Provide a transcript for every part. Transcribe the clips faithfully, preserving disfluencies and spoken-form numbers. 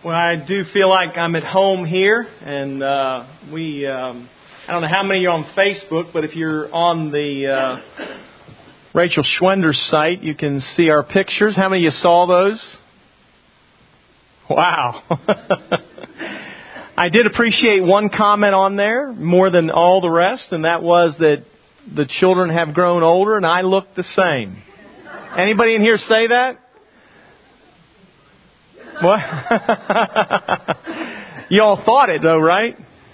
Well, I do feel like I'm at home here, and uh, we, um, I don't know how many are on Facebook, but if you're on the uh, Rachel Schwender's site, you can see our pictures. How many of you saw those? Wow. I did appreciate one comment on there more than all the rest, and that was that the children have grown older and I look the same. Anybody in here say that? What? You all thought it though, right?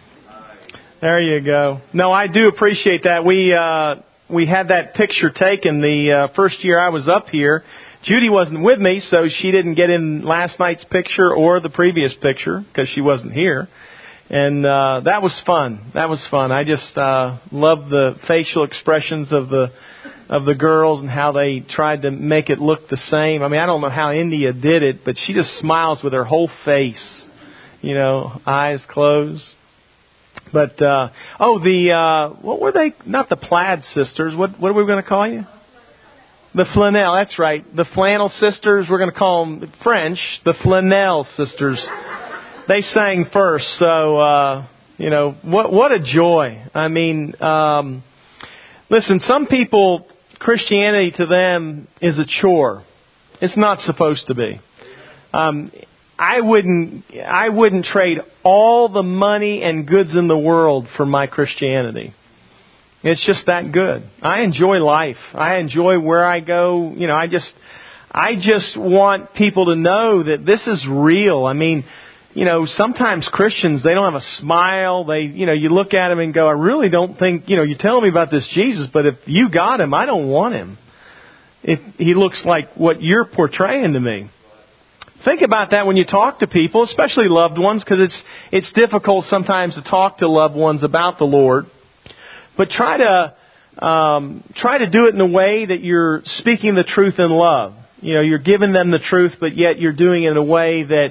There you go. No, I do appreciate that. We uh, we had that picture taken the uh, first year I was up here. Judy wasn't with me, so she didn't get in last night's picture or the previous picture because she wasn't here. And uh, that was fun. That was fun. I just uh, loved the facial expressions of the of the girls and how they tried to make it look the same. I mean, I don't know how India did it, but she just smiles with her whole face, you know, eyes closed. But, uh, oh, the, uh, what were they? Not the Plaid sisters. What, what are we going to call you? The Flanell, that's right. The Flannel sisters, we're going to call them French, the Flanell sisters. They sang first, so, uh, you know, what, what a joy. I mean, um, listen, some people, Christianity to them is a chore. It's not supposed to be. Um, I wouldn't, I wouldn't trade all the money and goods in the world for my Christianity. It's just that good. I enjoy life. I enjoy where I go. You know, I just, I just want people to know that this is real. I mean, you know, sometimes Christians, they don't have a smile. They, you know, you look at them and go, I really don't think, you know, you're telling me about this Jesus, but if you got him, I don't want him. If he looks like what you're portraying to me. Think about that when you talk to people, especially loved ones, because it's, it's difficult sometimes to talk to loved ones about the Lord. But try to, um, try to do it in a way that you're speaking the truth in love. You know, you're giving them the truth, but yet you're doing it in a way that,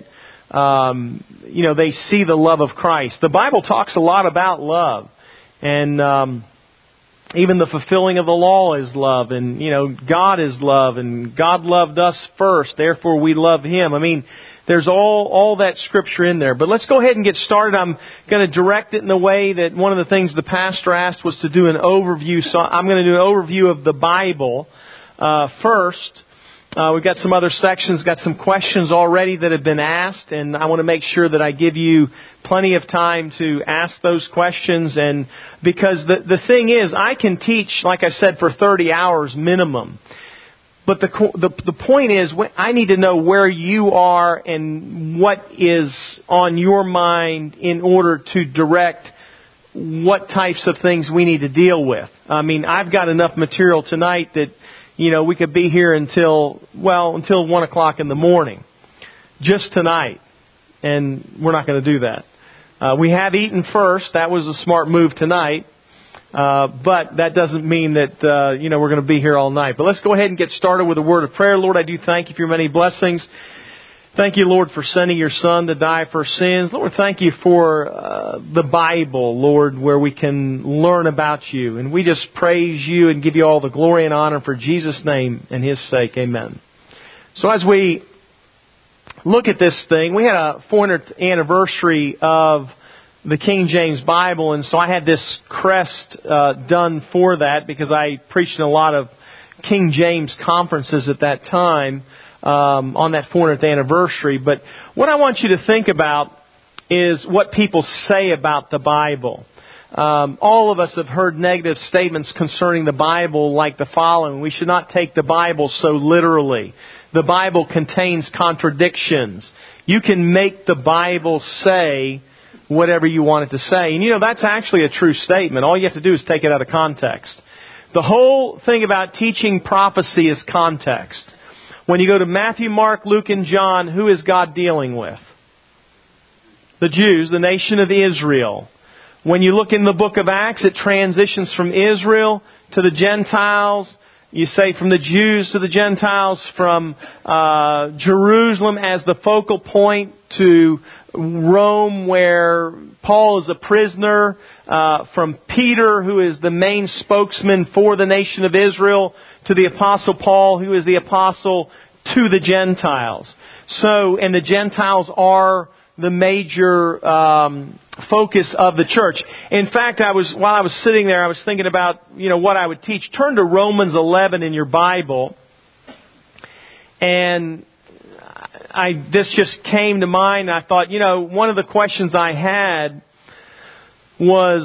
Um, you know, they see the love of Christ. The Bible talks a lot about love. And um, even the fulfilling of the law is love. And, you know, God is love. And God loved us first. Therefore, we love Him. I mean, there's all, all that Scripture in there. But let's go ahead and get started. I'm going to direct it in the way that one of the things the pastor asked was to do an overview. So I'm going to do an overview of the Bible uh, first. Uh, we've got some other sections, got some questions already that have been asked, and I want to make sure that I give you plenty of time to ask those questions. And because the the thing is, I can teach, like I said, for thirty hours minimum. But the the, the point is, I need to know where you are and what is on your mind in order to direct what types of things we need to deal with. I mean, I've got enough material tonight that, you know, we could be here until, well, until one o'clock in the morning. Just tonight. And we're not going to do that. Uh, we have eaten first. That was a smart move tonight. Uh, but that doesn't mean that, uh, you know, we're going to be here all night. But let's go ahead and get started with a word of prayer. Lord, I do thank you for your many blessings. Thank you, Lord, for sending your Son to die for sins. Lord, thank you for uh, the Bible, Lord, where we can learn about you. And we just praise you and give you all the glory and honor for Jesus' name and His sake. Amen. So as we look at this thing, we had a four hundredth anniversary of the King James Bible. And so I had this crest uh, done for that because I preached in a lot of King James conferences at that time. Um, on that four hundredth anniversary. But what I want you to think about is what people say about the Bible. Um, all of us have heard negative statements concerning the Bible like the following. We should not take the Bible so literally. The Bible contains contradictions. You can make the Bible say whatever you want it to say. And you know, that's actually a true statement. All you have to do is take it out of context. The whole thing about teaching prophecy is context. When you go to Matthew, Mark, Luke, and John, who is God dealing with? The Jews, the nation of Israel. When you look in the book of Acts, it transitions from Israel to the Gentiles. You say from the Jews to the Gentiles, from uh, Jerusalem as the focal point to Rome where Paul is a prisoner, uh, from Peter, who is the main spokesman for the nation of Israel, to the Apostle Paul, who is the apostle to the Gentiles. So, and the Gentiles are the major um, focus of the church. In fact, I was while I was sitting there, I was thinking about, you know, what I would teach. Turn to Romans eleven in your Bible, and I this just came to mind. I thought, you know, one of the questions I had was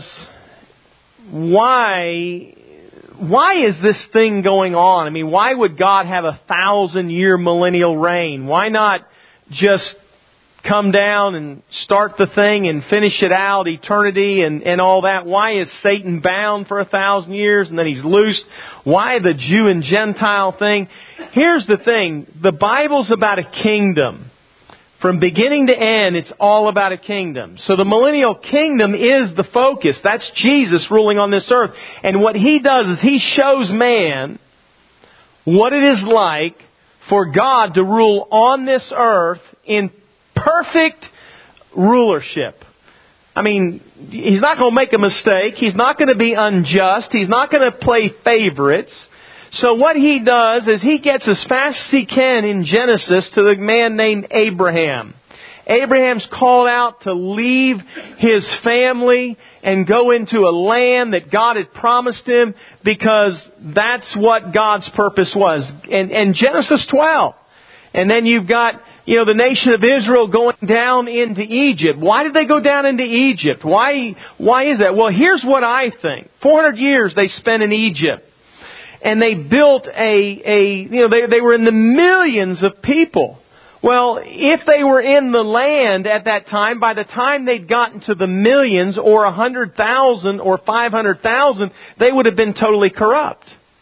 why why is this thing going on? I mean, why would God have a thousand year millennial reign? Why not just come down and start the thing and finish it out, eternity and, and all that? Why is Satan bound for a thousand years and then he's loosed? Why the Jew and Gentile thing? Here's the thing. The Bible's about a kingdom. From beginning to end, it's all about a kingdom. So the millennial kingdom is the focus. That's Jesus ruling on this earth. And what He does is He shows man what it is like for God to rule on this earth in perfect rulership. I mean, He's not going to make a mistake. He's not going to be unjust. He's not going to play favorites. So what He does is He gets as fast as He can in Genesis to the man named Abraham. Abraham's called out to leave his family and go into a land that God had promised him, because that's what God's purpose was. And, and Genesis twelve. And then you've got, you know, the nation of Israel going down into Egypt. Why did they go down into Egypt? Why, why is that? Well, here's what I think. four hundred years they spent in Egypt. And they built a, a you know, they, they were in the millions of people. Well, if they were in the land at that time, by the time they'd gotten to the millions or a hundred thousand or five hundred thousand, they would have been totally corrupt.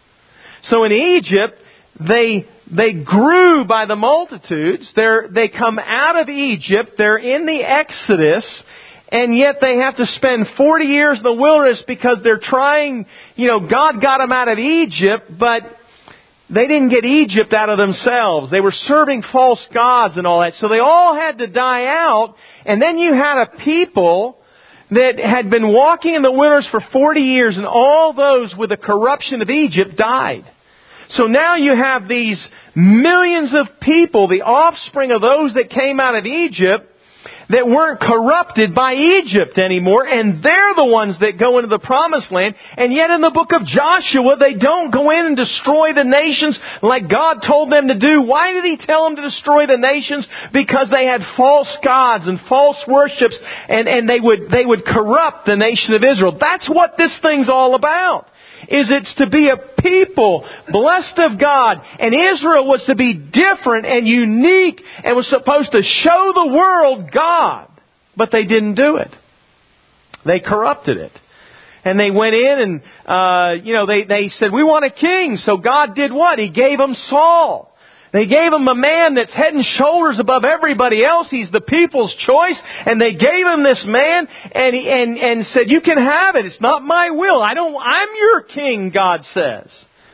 So in Egypt, they, they grew by the multitudes. They're, they come out of Egypt. They're in the Exodus. And yet they have to spend forty years in the wilderness because they're trying, you know, God got them out of Egypt, but they didn't get Egypt out of themselves. They were serving false gods and all that. So they all had to die out. And then you had a people that had been walking in the wilderness for forty years, and all those with the corruption of Egypt died. So now you have these millions of people, the offspring of those that came out of Egypt, that weren't corrupted by Egypt anymore, and they're the ones that go into the promised land. And yet in the book of Joshua, they don't go in and destroy the nations like God told them to do. Why did He tell them to destroy the nations? Because they had false gods and false worships, and, and they would, they would corrupt the nation of Israel. That's what this thing's all about. Is it's to be a people blessed of God. And Israel was to be different and unique and was supposed to show the world God. But they didn't do it. They corrupted it. And they went in and, uh, you know, they, they said, we want a king. So God did what? He gave them Saul. They gave him a man that's head and shoulders above everybody else. He's the people's choice. And they gave him this man and, he, and, and said, you can have it. It's not my will. I don't, I'm your king, God says.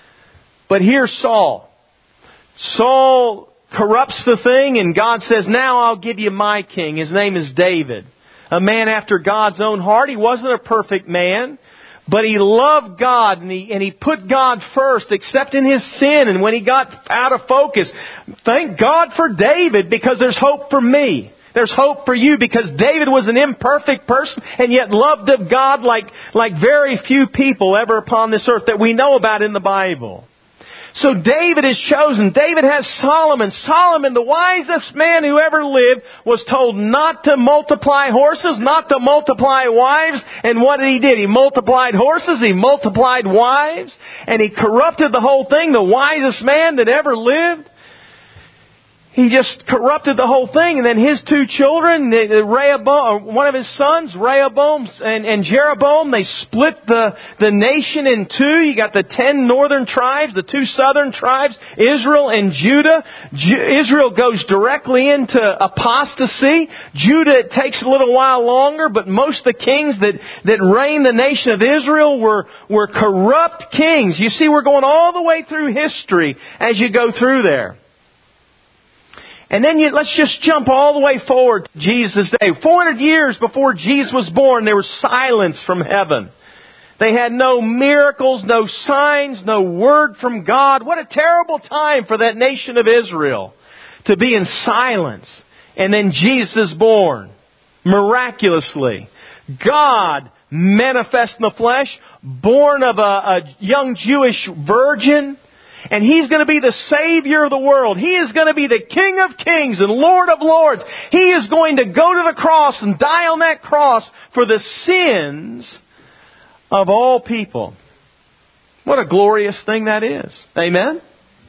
But here's Saul. Saul corrupts the thing, and God says, now I'll give you my king. His name is David. A man after God's own heart. He wasn't a perfect man, but he loved God, and he, and he put God first, except in his sin. And when he got out of focus, thank God for David, because there's hope for me. There's hope for you, because David was an imperfect person and yet loved of God like, like very few people ever upon this earth that we know about in the Bible. So David is chosen. David has Solomon. Solomon, the wisest man who ever lived, was told not to multiply horses, not to multiply wives. And what did he do? He multiplied horses, he multiplied wives, and he corrupted the whole thing. The wisest man that ever lived. He just corrupted the whole thing. And then his two children, Rehoboam, one of his sons, Rehoboam and, and Jeroboam, they split the, the nation in two. You got the ten northern tribes, the two southern tribes, Israel and Judah. Ju- Israel goes directly into apostasy. Judah, it takes a little while longer, but most of the kings that, that reigned the nation of Israel were, were corrupt kings. You see, we're going all the way through history as you go through there. And then you, let's just jump all the way forward to Jesus' day. four hundred years before Jesus was born, there was silence from heaven. They had no miracles, no signs, no word from God. What a terrible time for that nation of Israel to be in silence. And then Jesus is born miraculously. God manifest in the flesh, born of a, a young Jewish virgin. And He's going to be the Savior of the world. He is going to be the King of Kings and Lord of Lords. He is going to go to the cross and die on that cross for the sins of all people. What a glorious thing that is. Amen?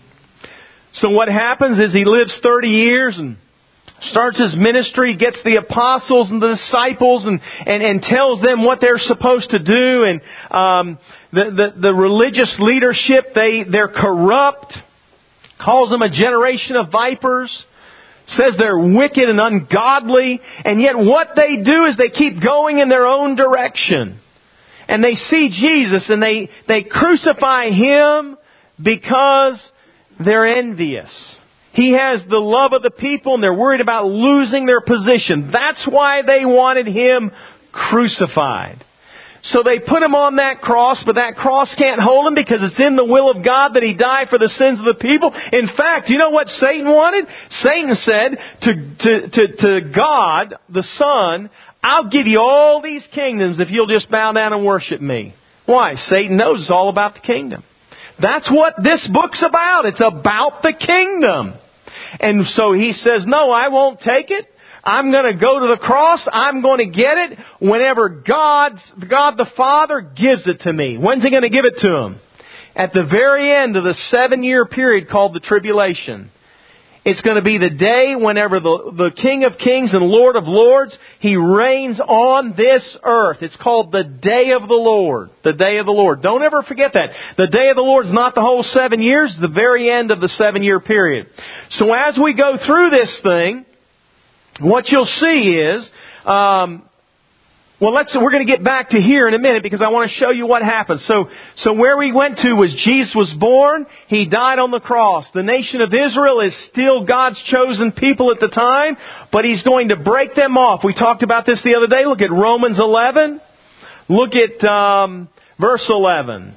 So what happens is He lives thirty years and starts His ministry, gets the apostles and the disciples and, and, and tells them what they're supposed to do. And um, the, the, the religious leadership, they, they're corrupt, calls them a generation of vipers, says they're wicked and ungodly. And yet what they do is they keep going in their own direction. And they see Jesus and they, they crucify Him because they're envious. He has the love of the people and they're worried about losing their position. That's why they wanted Him crucified. So they put Him on that cross, but that cross can't hold Him because it's in the will of God that He die for the sins of the people. In fact, you know what Satan wanted? Satan said to, to, to, to God, the Son, I'll give you all these kingdoms if you'll just bow down and worship me. Why? Satan knows it's all about the kingdom. That's what this book's about. It's about the kingdom. And so he says, no, I won't take it. I'm going to go to the cross. I'm going to get it whenever God's, God the Father gives it to me. When's He going to give it to him? At the very end of the seven-year period called the tribulation. It's going to be the day whenever the, the King of Kings and Lord of Lords, He reigns on this earth. It's called the Day of the Lord. The Day of the Lord. Don't ever forget that. The Day of the Lord is not the whole seven years. It's the very end of the seven-year period. So as we go through this thing, what you'll see is... Um, Well, let's, we're going to get back to here in a minute because I want to show you what happened. So, so where we went to was Jesus was born. He died on the cross. The nation of Israel is still God's chosen people at the time, but He's going to break them off. We talked about this the other day. Look at Romans eleven. Look at, um, verse eleven.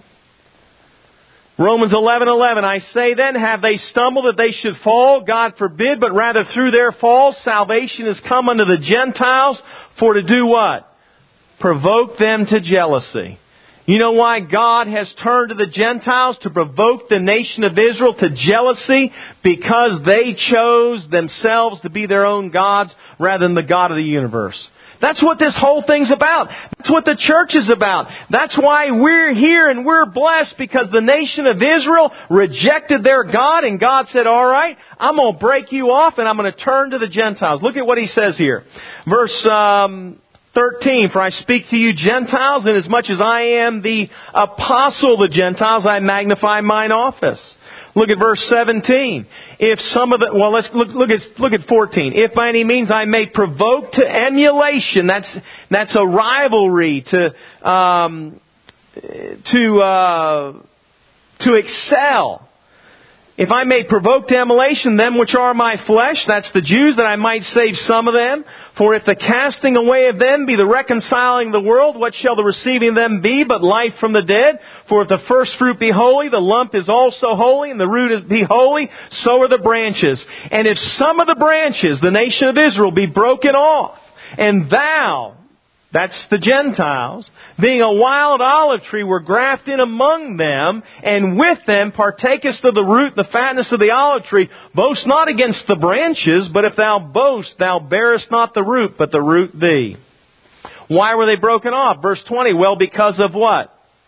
Romans eleven eleven. I say then, have they stumbled that they should fall? God forbid, but rather through their fall, salvation has come unto the Gentiles for to do what? Provoke them to jealousy. You know why God has turned to the Gentiles to provoke the nation of Israel to jealousy? Because they chose themselves to be their own gods rather than the God of the universe. That's what this whole thing's about. That's what the church is about. That's why we're here and we're blessed, because the nation of Israel rejected their God and God said, all right, I'm going to break you off and I'm going to turn to the Gentiles. Look at what He says here. Verse um, thirteen, for I speak to you Gentiles, inasmuch as I am the apostle of the Gentiles, I magnify mine office. Look at verse seventeen. If some of the, well, let's look, look at, look at fourteen. If by any means I may provoke to emulation, that's, that's a rivalry, to, um, to, uh, to excel. If I may provoke to emulation them which are my flesh, that's the Jews, that I might save some of them. For if the casting away of them be the reconciling of the world, what shall the receiving of them be but life from the dead? For if the first fruit be holy, the lump is also holy, and the root is be holy, so are the branches. And if some of the branches, the nation of Israel, be broken off, and thou, that's the Gentiles, being a wild olive tree, were grafted in among them, and with them partakest of the root, the fatness of the olive tree. Boast not against the branches, but if thou boast, thou bearest not the root, but the root thee. Why were they broken off? Verse twenty, well, because of what?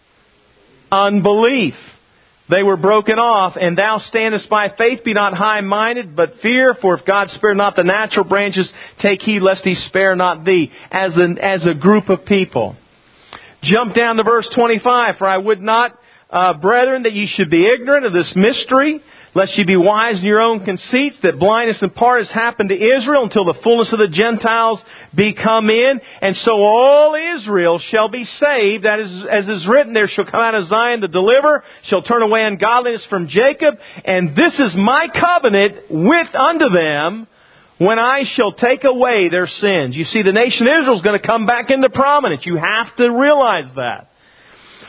Unbelief. They were broken off, and thou standest by faith, be not high-minded, but fear, for if God spare not the natural branches, take heed lest He spare not thee, as an, as a group of people. Jump down to verse twenty-five, for I would not, uh, brethren, that ye should be ignorant of this mystery, lest ye be wise in your own conceits, that blindness in part has happened to Israel until the fullness of the Gentiles be come in. And so all Israel shall be saved. That is, as is written, there shall come out of Zion the deliverer, shall turn away ungodliness from Jacob. And this is my covenant with unto them, when I shall take away their sins. You see, the nation of Israel is going to come back into prominence. You have to realize that.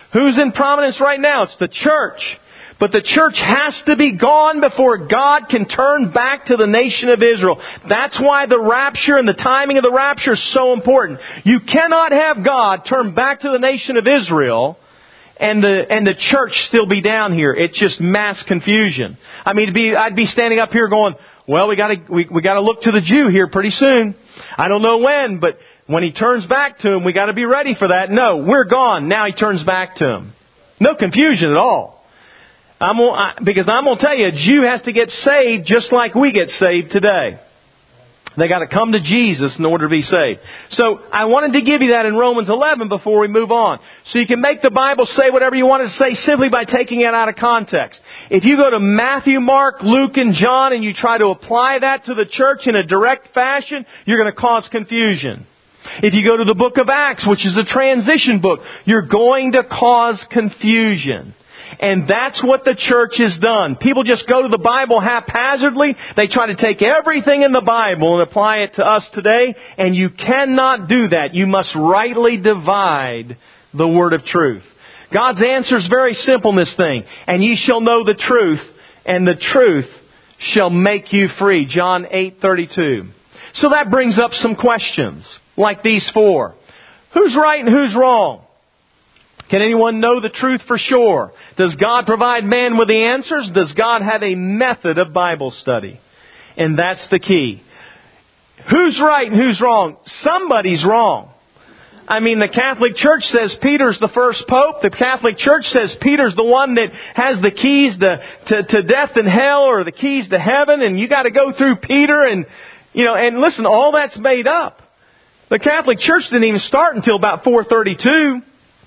Who's in prominence right now? It's the church. But the church has to be gone before God can turn back to the nation of Israel. That's why the rapture and the timing of the rapture is so important. You cannot have God turn back to the nation of Israel and the and the church still be down here. It's just mass confusion. I mean, it'd be, I'd be standing up here going, well, we got to we, we got to look to the Jew here pretty soon. I don't know when, but when He turns back to him, we got to be ready for that. No, we're gone. Now He turns back to him. No confusion at all. I'm gonna, because I'm going to tell you, a Jew has to get saved just like we get saved today. They got to come to Jesus in order to be saved. So I wanted to give you that in Romans eleven before we move on. So you can make the Bible say whatever you want it to say simply by taking it out of context. If you go to Matthew, Mark, Luke, and John and you try to apply that to the church in a direct fashion, you're going to cause confusion. If you go to the book of Acts, which is a transition book, you're going to cause confusion. And that's what the church has done. People just go to the Bible haphazardly. They try to take everything in the Bible and apply it to us today. And you cannot do that. You must rightly divide the word of truth. God's answer is very simple in this thing. And ye shall know the truth, and the truth shall make you free. John eight thirty-two. So that brings up some questions, like these four. Who's right and who's wrong? Can anyone know the truth for sure? Does God provide man with the answers? Does God have a method of Bible study? And that's the key. Who's right and who's wrong? Somebody's wrong. I mean, the Catholic Church says Peter's the first pope. The Catholic Church says Peter's the one that has the keys to, to, to death and hell, or the keys to heaven, and you got to go through Peter. And, you know, and listen, all that's made up. The Catholic Church didn't even start until about four thirty-two.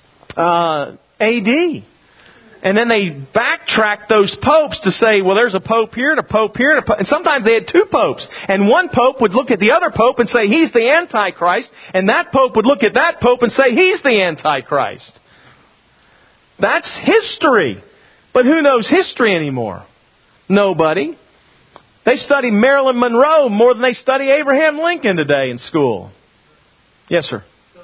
Uh, A D. And then they backtracked those popes to say, well, there's a pope here and a pope here. And, a pope. and sometimes they had two popes. And one pope would look at the other pope and say, he's the Antichrist. And that pope would look at that pope and say, he's the Antichrist. That's history. But who knows history anymore? Nobody. They study Marilyn Monroe more than they study Abraham Lincoln today in school. Yes, sir.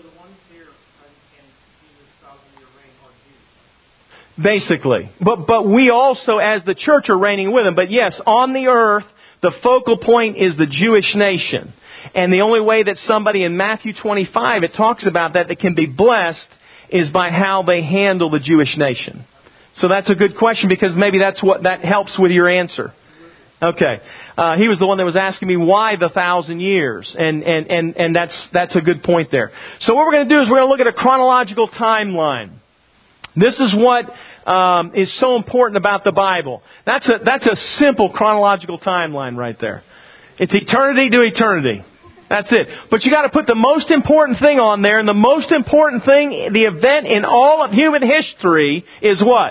Basically. But but we also, as the church, are reigning with Him. But yes, on the earth, the focal point is the Jewish nation. And the only way that somebody in Matthew twenty-five, it talks about that, that can be blessed is by how they handle the Jewish nation. So that's a good question, because maybe that's what that helps with your answer. Okay. Uh, he was the one that was asking me why the thousand years. And, and, and, and that's, that's a good point there. So what we're going to do is we're going to look at a chronological timeline. This is what um, is so important about the Bible. That's a that's a simple chronological timeline right there. It's eternity to eternity. That's it. But you got to put the most important thing on there, and the most important thing, the event in all of human history, is what?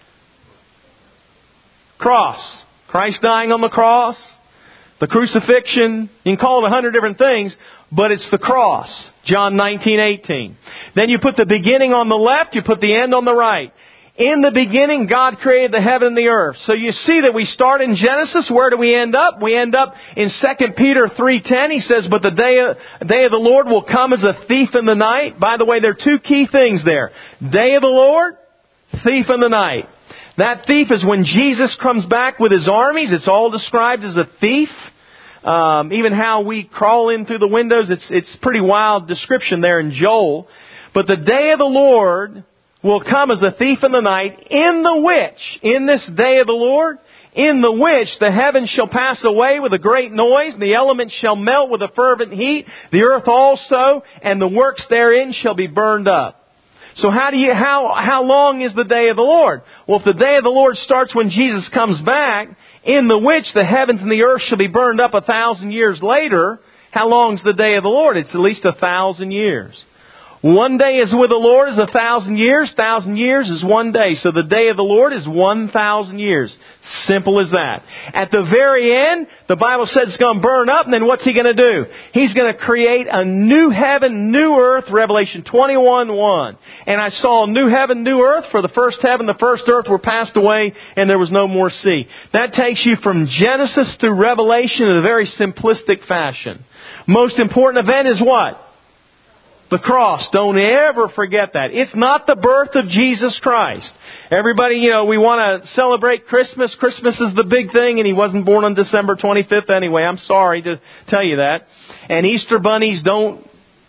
Cross. Christ dying on the cross, the crucifixion. You can call it a hundred different things. But it's the cross. John nineteen eighteen. Then you put the beginning on the left, you put the end on the right. In the beginning, God created the heaven and the earth. So you see that we start in Genesis. Where do we end up? We end up in Second Peter three ten. He says, but the day of, day of the Lord will come as a thief in the night. By the way, there are two key things there. Day of the Lord, thief in the night. That thief is when Jesus comes back with His armies. It's all described as a thief. Um, even how we crawl in through the windows, it's it's pretty wild description there in Joel. But the day of the Lord will come as a thief in the night, in the which, in this day of the Lord, in the which the heavens shall pass away with a great noise, and the elements shall melt with a fervent heat, the earth also, and the works therein shall be burned up. So how do you how how long is the day of the Lord? Well, if the day of the Lord starts when Jesus comes back, in the which the heavens and the earth shall be burned up a thousand years later, how long's the day of the Lord? It's at least a thousand years. One day is with the Lord is a thousand years. Thousand years is one day. So the day of the Lord is one thousand years. Simple as that. At the very end, the Bible says it's going to burn up, and then what's He going to do? He's going to create a new heaven, new earth, Revelation twenty-one one. And I saw a new heaven, new earth, for the first heaven, the first earth were passed away, and there was no more sea. That takes you from Genesis through Revelation in a very simplistic fashion. Most important event is what? The cross. Don't ever forget that. It's not the birth of Jesus Christ. Everybody, you know, we want to celebrate Christmas. Christmas is the big thing, and He wasn't born on December twenty-fifth anyway. I'm sorry to tell you that. And Easter bunnies don't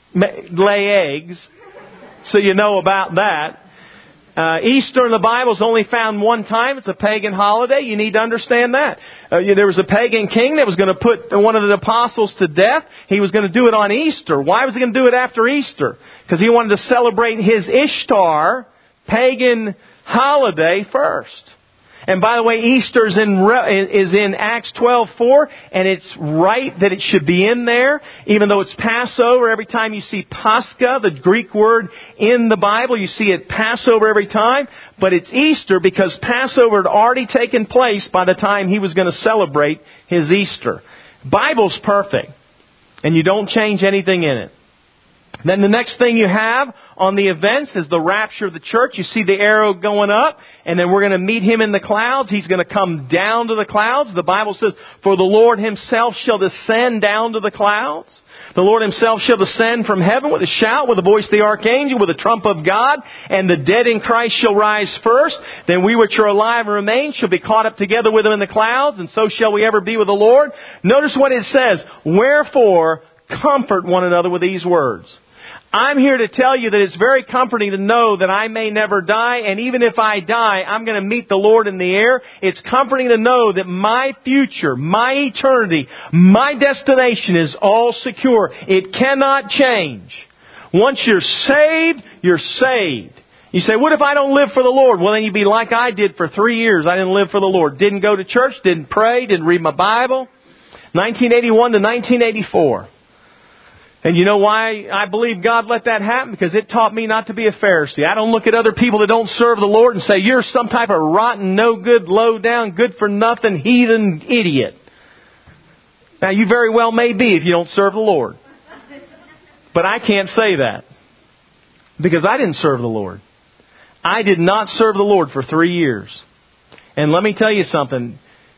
lay eggs, so you know about that. Uh, Easter in the Bible is only found one time. It's a pagan holiday. You need to understand that. Uh, there was a pagan king that was going to put one of the apostles to death. He was going to do it on Easter. Why was he going to do it after Easter? Because he wanted to celebrate his Ishtar pagan holiday first. And by the way, Easter is in, is in Acts twelve four, and it's right that it should be in there, even though it's Passover. Every time you see Pascha, the Greek word in the Bible, you see it Passover every time. But it's Easter because Passover had already taken place by the time he was going to celebrate his Easter. Bible's perfect, and you don't change anything in it. Then the next thing you have on the events is the rapture of the church. You see the arrow going up, and then we're going to meet Him in the clouds. He's going to come down to the clouds. The Bible says, "For the Lord Himself shall descend down to the clouds. The Lord Himself shall descend from heaven with a shout, with the voice of the archangel, with the trump of God, and the dead in Christ shall rise first. Then we which are alive and remain shall be caught up together with Him in the clouds, and so shall we ever be with the Lord." Notice what it says, "Wherefore comfort one another with these words." I'm here to tell you that it's very comforting to know that I may never die, and even if I die, I'm going to meet the Lord in the air. It's comforting to know that my future, my eternity, my destination is all secure. It cannot change. Once you're saved, you're saved. You say, what if I don't live for the Lord? Well, then you'd be like I did for three years. I didn't live for the Lord. Didn't go to church, didn't pray, didn't read my Bible. nineteen eighty-one to nineteen eighty-four. And you know why I believe God let that happen? Because it taught me not to be a Pharisee. I don't look at other people that don't serve the Lord and say, "You're some type of rotten, no good, low down, good for nothing, heathen idiot." Now, you very well may be if you don't serve the Lord. But I can't say that. Because I didn't serve the Lord. I did not serve the Lord for three years. And let me tell you something.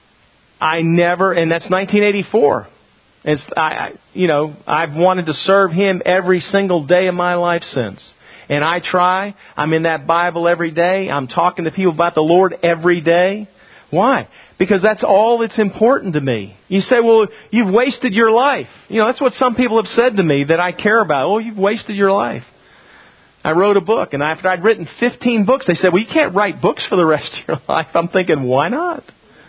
I never, and that's nineteen eighty-four. It's, I, you know, I've wanted to serve Him every single day of my life since. And I try. I'm in that Bible every day. I'm talking to people about the Lord every day. Why? Because that's all that's important to me. You say, well, you've wasted your life. You know, that's what some people have said to me that I care about. Oh, you've wasted your life. I wrote a book, and after I'd written fifteen books, they said, well, you can't write books for the rest of your life. I'm thinking, why not?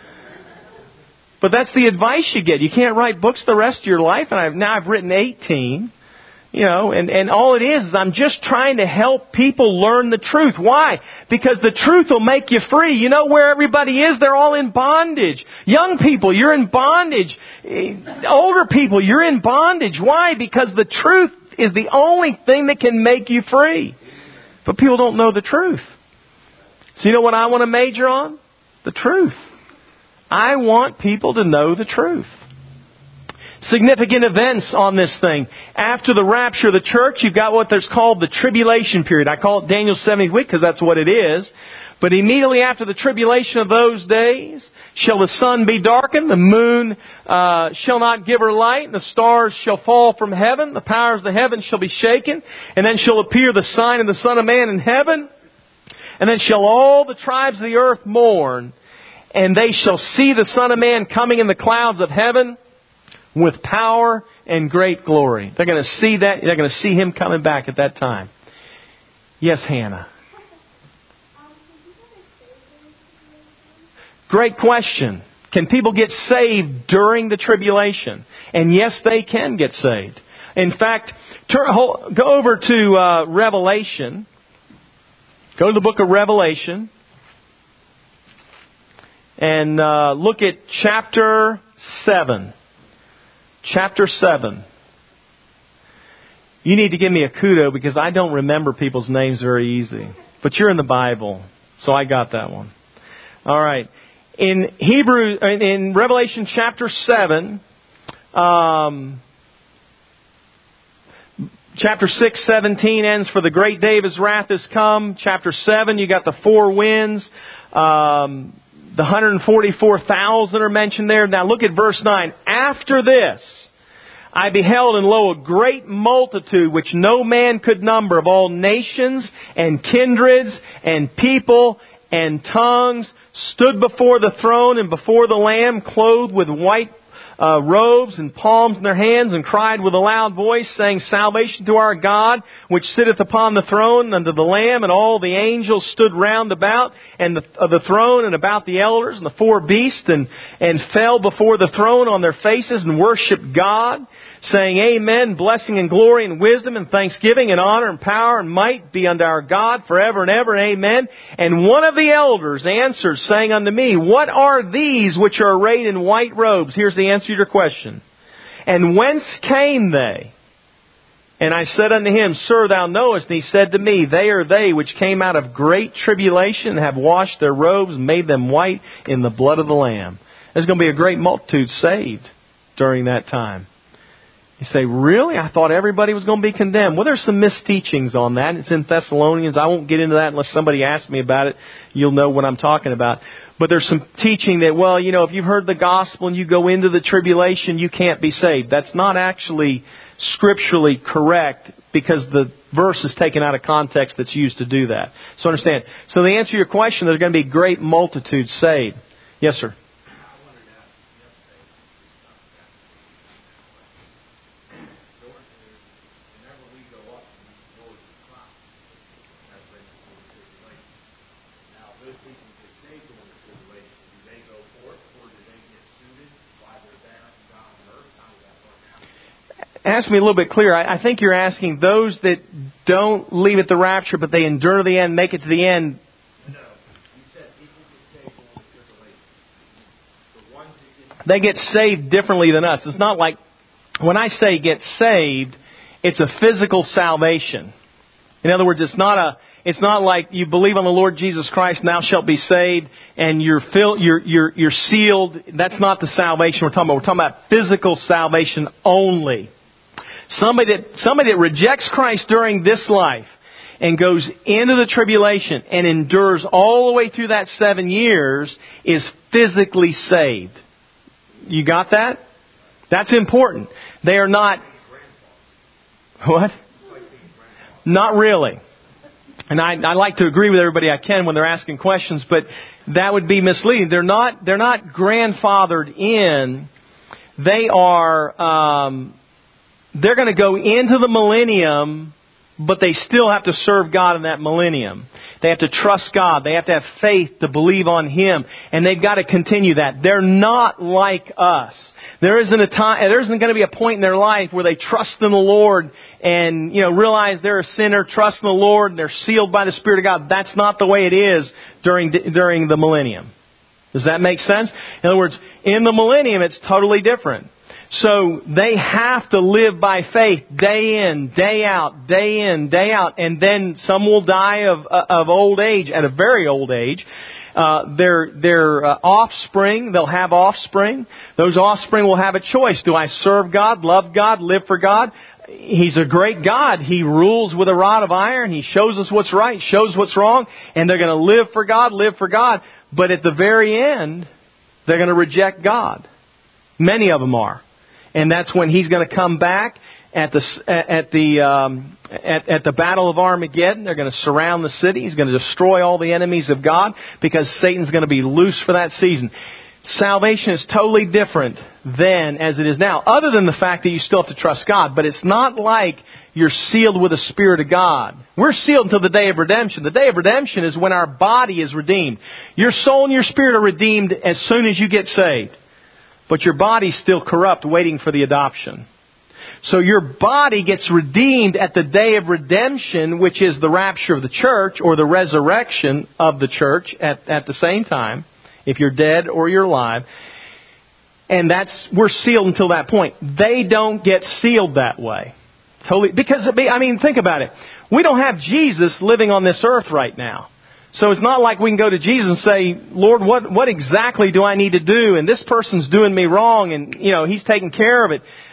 But that's the advice you get. You can't write books the rest of your life. And I've, now I've written eighteen. You know, and, and all it is is I'm just trying to help people learn the truth. Why? Because the truth will make you free. You know where everybody is? They're all in bondage. Young people, you're in bondage. Older people, you're in bondage. Why? Because the truth is the only thing that can make you free. But people don't know the truth. So you know what I want to major on? The truth. I want people to know the truth. Significant events on this thing. After the rapture of the church, you've got what there's called the tribulation period. I call it Daniel's seventieth week because that's what it is. But immediately after the tribulation of those days, shall the sun be darkened, the moon uh, shall not give her light, and the stars shall fall from heaven, the powers of the heavens shall be shaken, and then shall appear the sign of the Son of Man in heaven, and then shall all the tribes of the earth mourn, and they shall see the Son of Man coming in the clouds of heaven with power and great glory. They're going to see that. They're going to see Him coming back at that time. Yes, Hannah. Great question. Can people get saved during the tribulation? And yes, they can get saved. In fact, turn, go over to uh, Revelation. Go to the book of Revelation. And uh, look at chapter seven. Chapter seven. You need to give me a kudo because I don't remember people's names very easy. But you're in the Bible, so I got that one. All right. In Hebrew, in Revelation chapter seven, um, chapter six, seventeen ends, for the great day of His wrath is come. Chapter seven, you got the four winds. Um, the one hundred forty-four thousand are mentioned there. Now look at verse nine. After this, I beheld, and lo, a great multitude which no man could number, of all nations and kindreds and people and tongues, stood before the throne and before the Lamb, clothed with white uh, robes and palms in their hands, and cried with a loud voice, saying, Salvation to our God, which sitteth upon the throne, and unto the Lamb. And all the angels stood round about and the, of the throne, and about the elders and the four beasts, and, and fell before the throne on their faces, and worshipped God, saying, Amen, blessing and glory and wisdom and thanksgiving and honor and power and might be unto our God forever and ever, and amen. And one of the elders answered, saying unto me, What are these which are arrayed in white robes? Here's the answer to your question. And whence came they? And I said unto him, Sir, thou knowest. And he said to me, They are they which came out of great tribulation, and have washed their robes, and made them white in the blood of the Lamb. There's going to be a great multitude saved during that time. You say, really? I thought everybody was going to be condemned. Well, there's some misteachings on that. It's in Thessalonians. I won't get into that unless somebody asks me about it. You'll know what I'm talking about. But there's some teaching that, well, you know, if you've heard the gospel and you go into the tribulation, you can't be saved. That's not actually scripturally correct, because the verse is taken out of context that's used to do that. So understand. So the answer to your question, there's going to be great multitudes saved. Yes, sir. Ask me a little bit clearer. I, I think you're asking those that don't leave at the rapture, but they endure to the end, make it to the end. No. You said people get saved on the tribulation. The ones that get... They get saved differently than us. It's not like, when I say get saved, it's a physical salvation. In other words, it's not a, it's not like you believe on the Lord Jesus Christ, and thou shalt be saved, and you're filled, you're you're you're sealed. That's not the salvation we're talking about. We're talking about physical salvation only. Somebody that somebody that rejects Christ during this life and goes into the tribulation and endures all the way through that seven years is physically saved. You got that? That's important. They are not... What? Not really. And I, I like to agree with everybody I can when they're asking questions, but that would be misleading. They're not, they're not grandfathered in. They are... Um, They're going to go into the millennium, but they still have to serve God in that millennium. They have to trust God. They have to have faith to believe on Him. And they've got to continue that. They're not like us. There isn't a time, there isn't going to be a point in their life where they trust in the Lord and, you know, realize they're a sinner, trust in the Lord, and they're sealed by the Spirit of God. That's not the way it is during, during the millennium. Does that make sense? In other words, in the millennium, it's totally different. So they have to live by faith day in, day out, day in, day out. And then some will die of of old age, at a very old age. Uh, their their uh, offspring, they'll have offspring. Those offspring will have a choice. Do I serve God, love God, live for God? He's a great God. He rules with a rod of iron. He shows us what's right, shows what's wrong. And they're going to live for God, live for God. But at the very end, they're going to reject God. Many of them are. And that's when He's going to come back at the at the um, at, at the Battle of Armageddon. They're going to surround the city. He's going to destroy all the enemies of God, because Satan's going to be loose for that season. Salvation is totally different then as it is now, other than the fact that you still have to trust God. But it's not like you're sealed with the Spirit of God. We're sealed until the day of redemption. The day of redemption is when our body is redeemed. Your soul and your spirit are redeemed as soon as you get saved. But your body's still corrupt, waiting for the adoption. So your body gets redeemed at the day of redemption, which is the rapture of the church, or the resurrection of the church at, at the same time, if you're dead or you're alive. And that's, we're sealed until that point. They don't get sealed that way. Totally, because, I mean, think about it. We don't have Jesus living on this earth right now. So it's not like we can go to Jesus and say, Lord, what, what exactly do I need to do? And this person's doing me wrong, and, you know, He's taking care of it.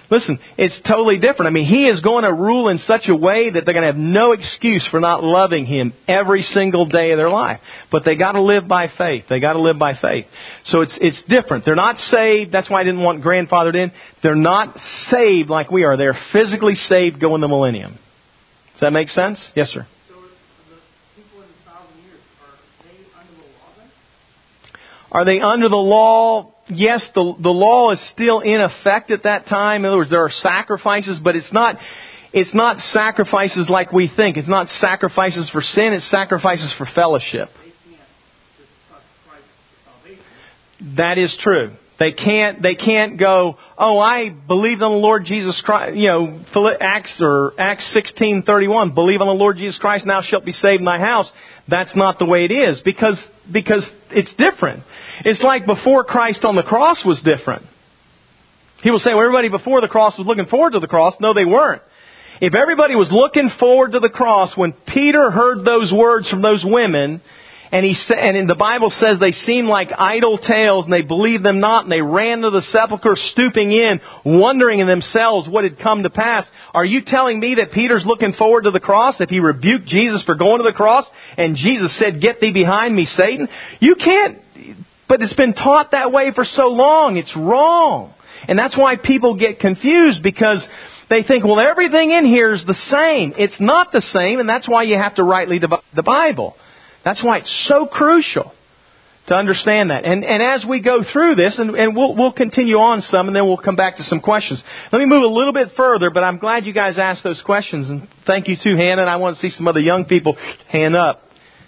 Listen, it's totally different. I mean, He is going to rule in such a way that they're going to have no excuse for not loving Him every single day of their life. But they got to live by faith. They got to live by faith. So it's it's different. They're not saved. That's why I didn't want grandfathered in. They're not saved like we are. They're physically saved going the millennium. Does that make sense? Yes, sir. So the people in a thousand years, are they under the law then? Are they under the law? Yes, the the law is still in effect at that time. In other words, there are sacrifices, but it's not it's not sacrifices like we think. It's not sacrifices for sin. It's sacrifices for fellowship. They can't just trust Christ for salvation. That is true. They can't. They can't go, oh, I believed on the Lord Jesus Christ. You know, Acts or Acts sixteen thirty one. Believe on the Lord Jesus Christ, and thou shalt be saved in thy house. That's not the way it is, because because it's different. It's like before Christ on the cross was different. People say, well, everybody before the cross was looking forward to the cross. No, they weren't. If everybody was looking forward to the cross, when Peter heard those words from those women, and he sa- and in the Bible says they seemed like idle tales, and they believed them not, and they ran to the sepulchre, stooping in, wondering in themselves what had come to pass. Are you telling me that Peter's looking forward to the cross if he rebuked Jesus for going to the cross, and Jesus said, "Get thee behind me, Satan"? You can't. But it's been taught that way for so long. It's wrong. And that's why people get confused, because they think, well, everything in here is the same. It's not the same, and that's why you have to rightly divide the Bible. That's why it's so crucial to understand that. And, and as we go through this, and, and we'll, we'll continue on some, and then we'll come back to some questions. Let me move a little bit further, but I'm glad you guys asked those questions. And thank you too, Hannah. And I want to see some other young people hand up.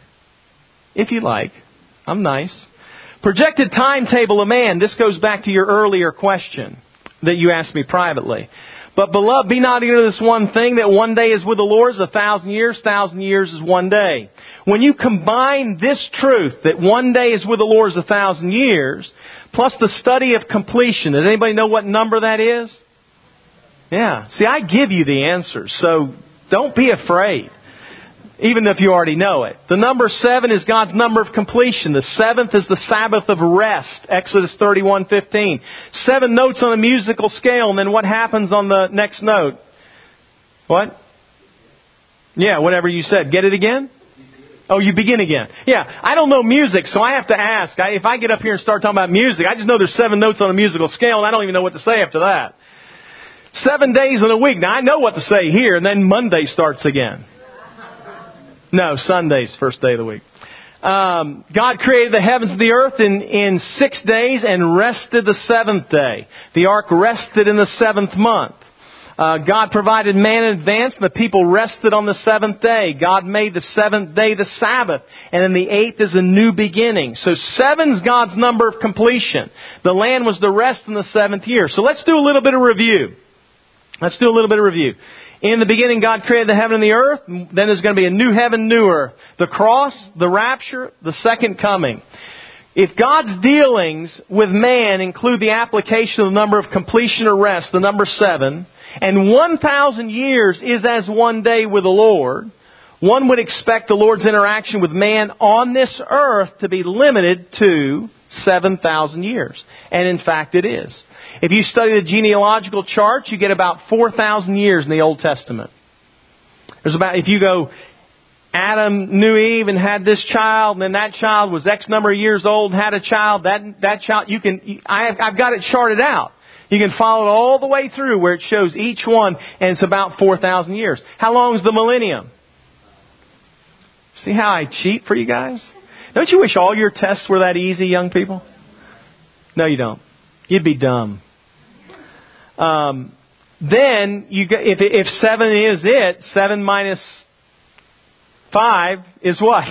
If you like. I'm nice. Projected timetable of man. This goes back to your earlier question that you asked me privately. But beloved, be not ignorant of this one thing, that one day is with the Lord is a thousand years, thousand years is one day. When you combine this truth, that one day is with the Lord is a thousand years, plus the study of completion. Does anybody know what number that is? Yeah. See, I give you the answers, so don't be afraid, even if you already know it. The number seven is God's number of completion. The seventh is the Sabbath of rest, Exodus thirty-one fifteen. Seven notes on a musical scale, and then what happens on the next note? What? Yeah, whatever you said. Get it again? Oh, you begin again. Yeah, I don't know music, so I have to ask. I, if I get up here and start talking about music, I just know there's seven notes on a musical scale, and I don't even know what to say after that. Seven days in a week. Now, I know what to say here, and then Monday starts again. No, Sunday's first day of the week. Um, God created the heavens and the earth in, in six days and rested the seventh day. The ark rested in the seventh month. Uh, God provided man in advance, and the people rested on the seventh day. God made the seventh day the Sabbath, and then the eighth is a new beginning. So seven's God's number of completion. The land was the rest in the seventh year. So let's do a little bit of review. Let's do a little bit of review. In the beginning, God created the heaven and the earth. Then there's going to be a new heaven, new earth. The cross, the rapture, the second coming. If God's dealings with man include the application of the number of completion or rest, the number seven, and one thousand years is as one day with the Lord, one would expect the Lord's interaction with man on this earth to be limited to seven thousand years. And in fact, it is. If you study the genealogical chart, you get about four thousand years in the Old Testament. There's about, if you go, Adam knew Eve and had this child, and then that child was X number of years old and had a child, that, that child, you can, I have, I've got it charted out. You can follow it all the way through where it shows each one, and it's about four thousand years. How long is the millennium? See how I cheat for you guys? Don't you wish all your tests were that easy, young people? No, you don't. You'd be dumb. Um, then, you get, if, if seven is it, seven minus five is what?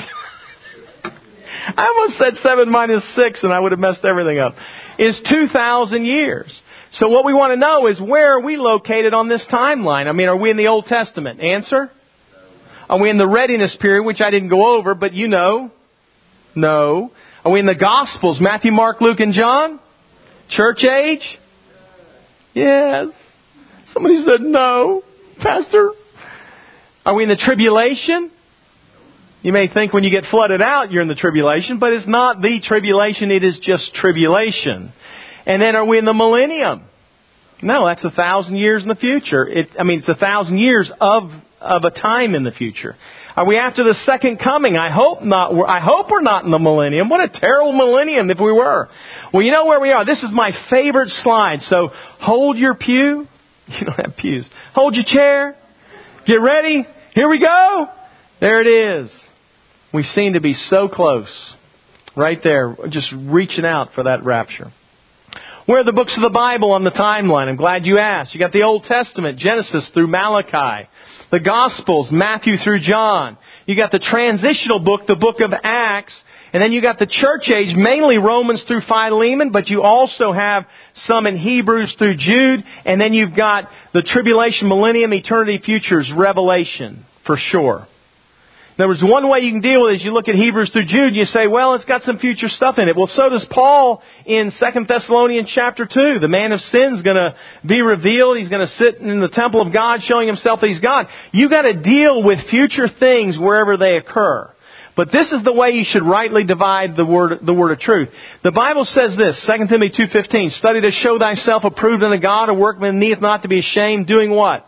I almost said seven minus six and I would have messed everything up. Is two thousand years. So what we want to know is, where are we located on this timeline? I mean, are we in the Old Testament? Answer? Are we in the readiness period, which I didn't go over, but you know? No. Are we in the Gospels? Matthew, Mark, Luke, and John? Church age? Yes. Somebody said no. Pastor? Are we in the tribulation? You may think when you get flooded out you're in the tribulation, but it's not the tribulation, it is just tribulation. And then are we in the millennium? No, that's a thousand years in the future. It, I mean, it's a thousand years of of a time in the future. Are we after the second coming? I hope not. I hope we're not in the millennium. What a terrible millennium if we were. Well, you know where we are. This is my favorite slide. So hold your pew. You don't have pews. Hold your chair. Get ready. Here we go. There it is. We seem to be so close. Right there. Just reaching out for that rapture. Where are the books of the Bible on the timeline? I'm glad you asked. You got the Old Testament, Genesis through Malachi. The Gospels, Matthew through John. You got the transitional book, the book of Acts. And then you got the church age, mainly Romans through Philemon, but you also have some in Hebrews through Jude. And then you've got the tribulation, millennium, eternity, futures, Revelation, for sure. There was one way you can deal with it is you look at Hebrews through Jude and you say, well, it's got some future stuff in it. Well, so does Paul in Second Thessalonians chapter two. The man of sin is going to be revealed. He's going to sit in the temple of God showing himself that he's God. You've got to deal with future things wherever they occur. But this is the way you should rightly divide the word, the word of truth. The Bible says this, Second Timothy two fifteen, study to show thyself approved unto God, a workman needeth not to be ashamed, doing what?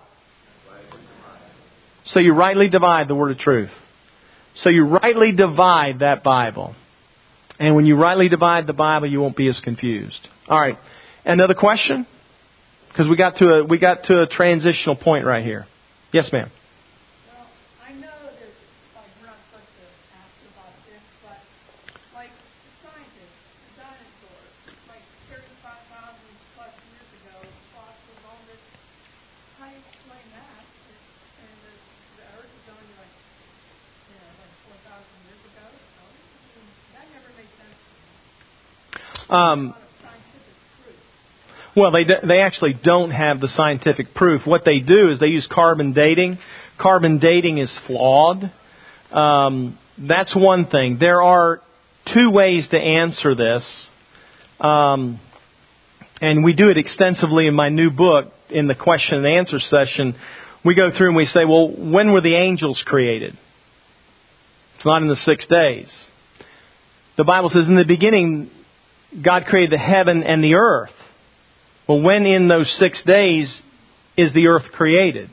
So you rightly divide the word of truth. So you rightly divide that Bible. And when you rightly divide the Bible, you won't be as confused. All right. Another question? Because we got to a we got to a transitional point right here. Yes, ma'am. Well, I know that like, we're not supposed to ask about this, but like scientists, dinosaurs, like thirty-five thousand plus years ago, fossils, all this. How do you explain that? And the, the Earth is only like you know, like four thousand years ago. So, I mean, that never made sense to me. Um, a lot of scientific proof. well, they they actually don't have the scientific proof. What they do is they use carbon dating. Carbon dating is flawed. Um, that's one thing. There are two ways to answer this. Um, and we do it extensively in my new book, in the question and answer session. We go through and we say, well, when were the angels created? It's not in the six days. The Bible says in the beginning, God created the heaven and the earth. Well, when in those six days is the earth created?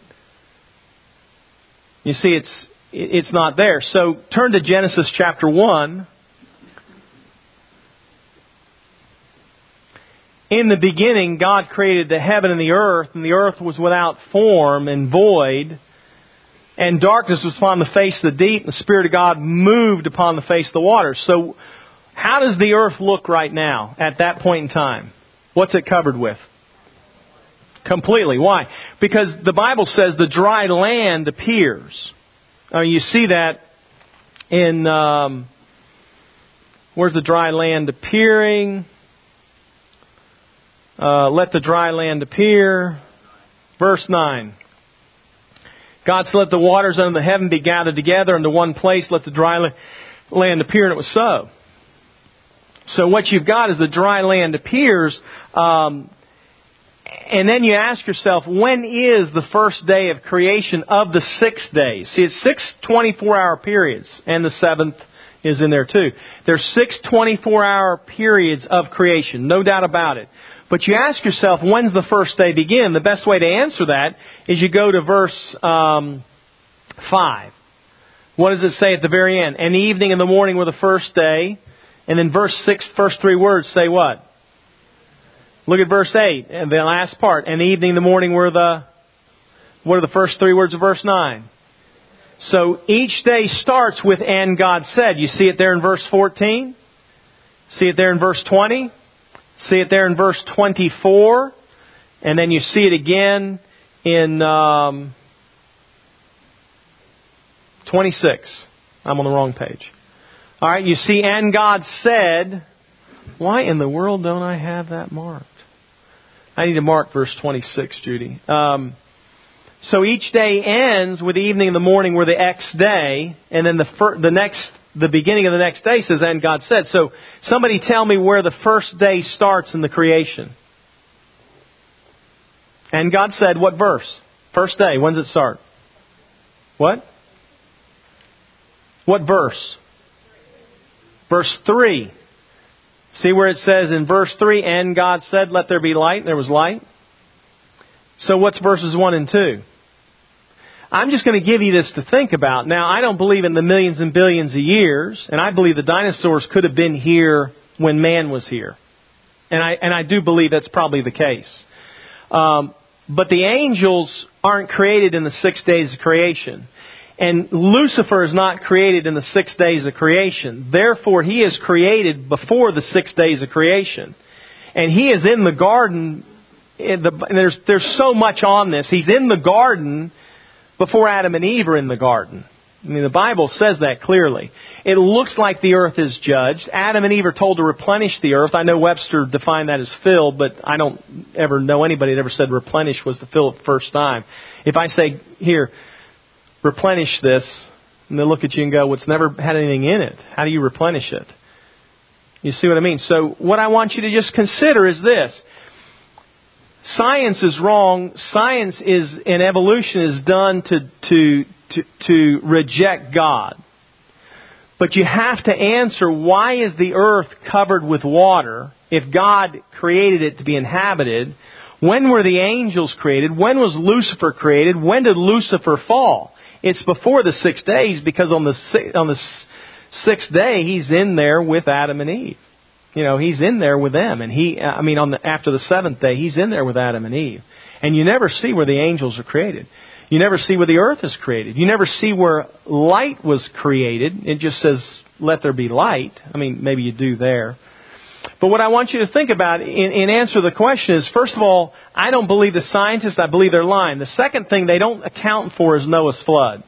You see, it's it's not there. So turn to Genesis chapter one. In the beginning, God created the heaven and the earth, and the earth was without form and void. And darkness was upon the face of the deep, and the Spirit of God moved upon the face of the waters. So, how does the earth look right now at that point in time? What's it covered with? Completely. Why? Because the Bible says the dry land appears. Uh, you see that in, um, where's the dry land appearing? Uh, let the dry land appear. Verse nine. God said, let the waters under the heaven be gathered together into one place. Let the dry land appear. And it was so. So what you've got is the dry land appears. Um, and then you ask yourself, when is the first day of creation of the six days? See, it's six twenty-four hour periods. And the seventh is in there too. There's six twenty-four hour periods of creation. No doubt about it. But you ask yourself, when's the first day begin? The best way to answer that is you go to verse um, five. What does it say at the very end? And the evening and the morning were the first day. And then verse six, first three words say what? Look at verse eight, and the last part. And the evening and the morning were the... What are the first three words of verse nine? So each day starts with and God said. You see it there in verse fourteen? See it there in verse twenty? See it there in verse twenty-four, and then you see it again in um, twenty-six. I'm on the wrong page. All right, you see, and God said, why in the world don't I have that marked? I need to mark verse twenty-six, Judy. Um, so each day ends with the evening and the morning were the X day, and then the fir- the next. The beginning of the next day says, and God said. So somebody tell me where the first day starts in the creation. And God said, what verse? First day. When does it start? What? What verse? Verse three. See where it says in verse three, and God said, let there be light, and there was light? So what's verses one and two? I'm just going to give you this to think about. Now, I don't believe in the millions and billions of years, and I believe the dinosaurs could have been here when man was here. And I and I do believe that's probably the case. Um, but the angels aren't created in the six days of creation. And Lucifer is not created in the six days of creation. Therefore, he is created before the six days of creation. And he is in the garden. In the, and there's, there's so much on this. He's in the garden before Adam and Eve are in the garden. I mean, the Bible says that clearly. It looks like the earth is judged. Adam and Eve are told to replenish the earth. I know Webster defined that as fill, but I don't ever know anybody that ever said replenish was to fill it the first time. If I say, here, replenish this, and they look at you and go, well, it's never had anything in it. How do you replenish it? You see what I mean? So what I want you to just consider is this. Science is wrong. Science is, and evolution is done to, to, to, to reject God. But you have to answer, why is the earth covered with water if God created it to be inhabited? When were the angels created? When was Lucifer created? When did Lucifer fall? It's before the six days, because on the on the sixth day he's in there with Adam and Eve. You know, he's in there with them, and he I mean on the after the seventh day he's in there with Adam and Eve. And you never see where the angels are created. You never see where the earth is created. You never see where light was created. It just says, let there be light. I mean, maybe you do there. But what I want you to think about in, in answer to the question is, first of all, I don't believe the scientists. I believe they're lying. The second thing they don't account for is Noah's flood.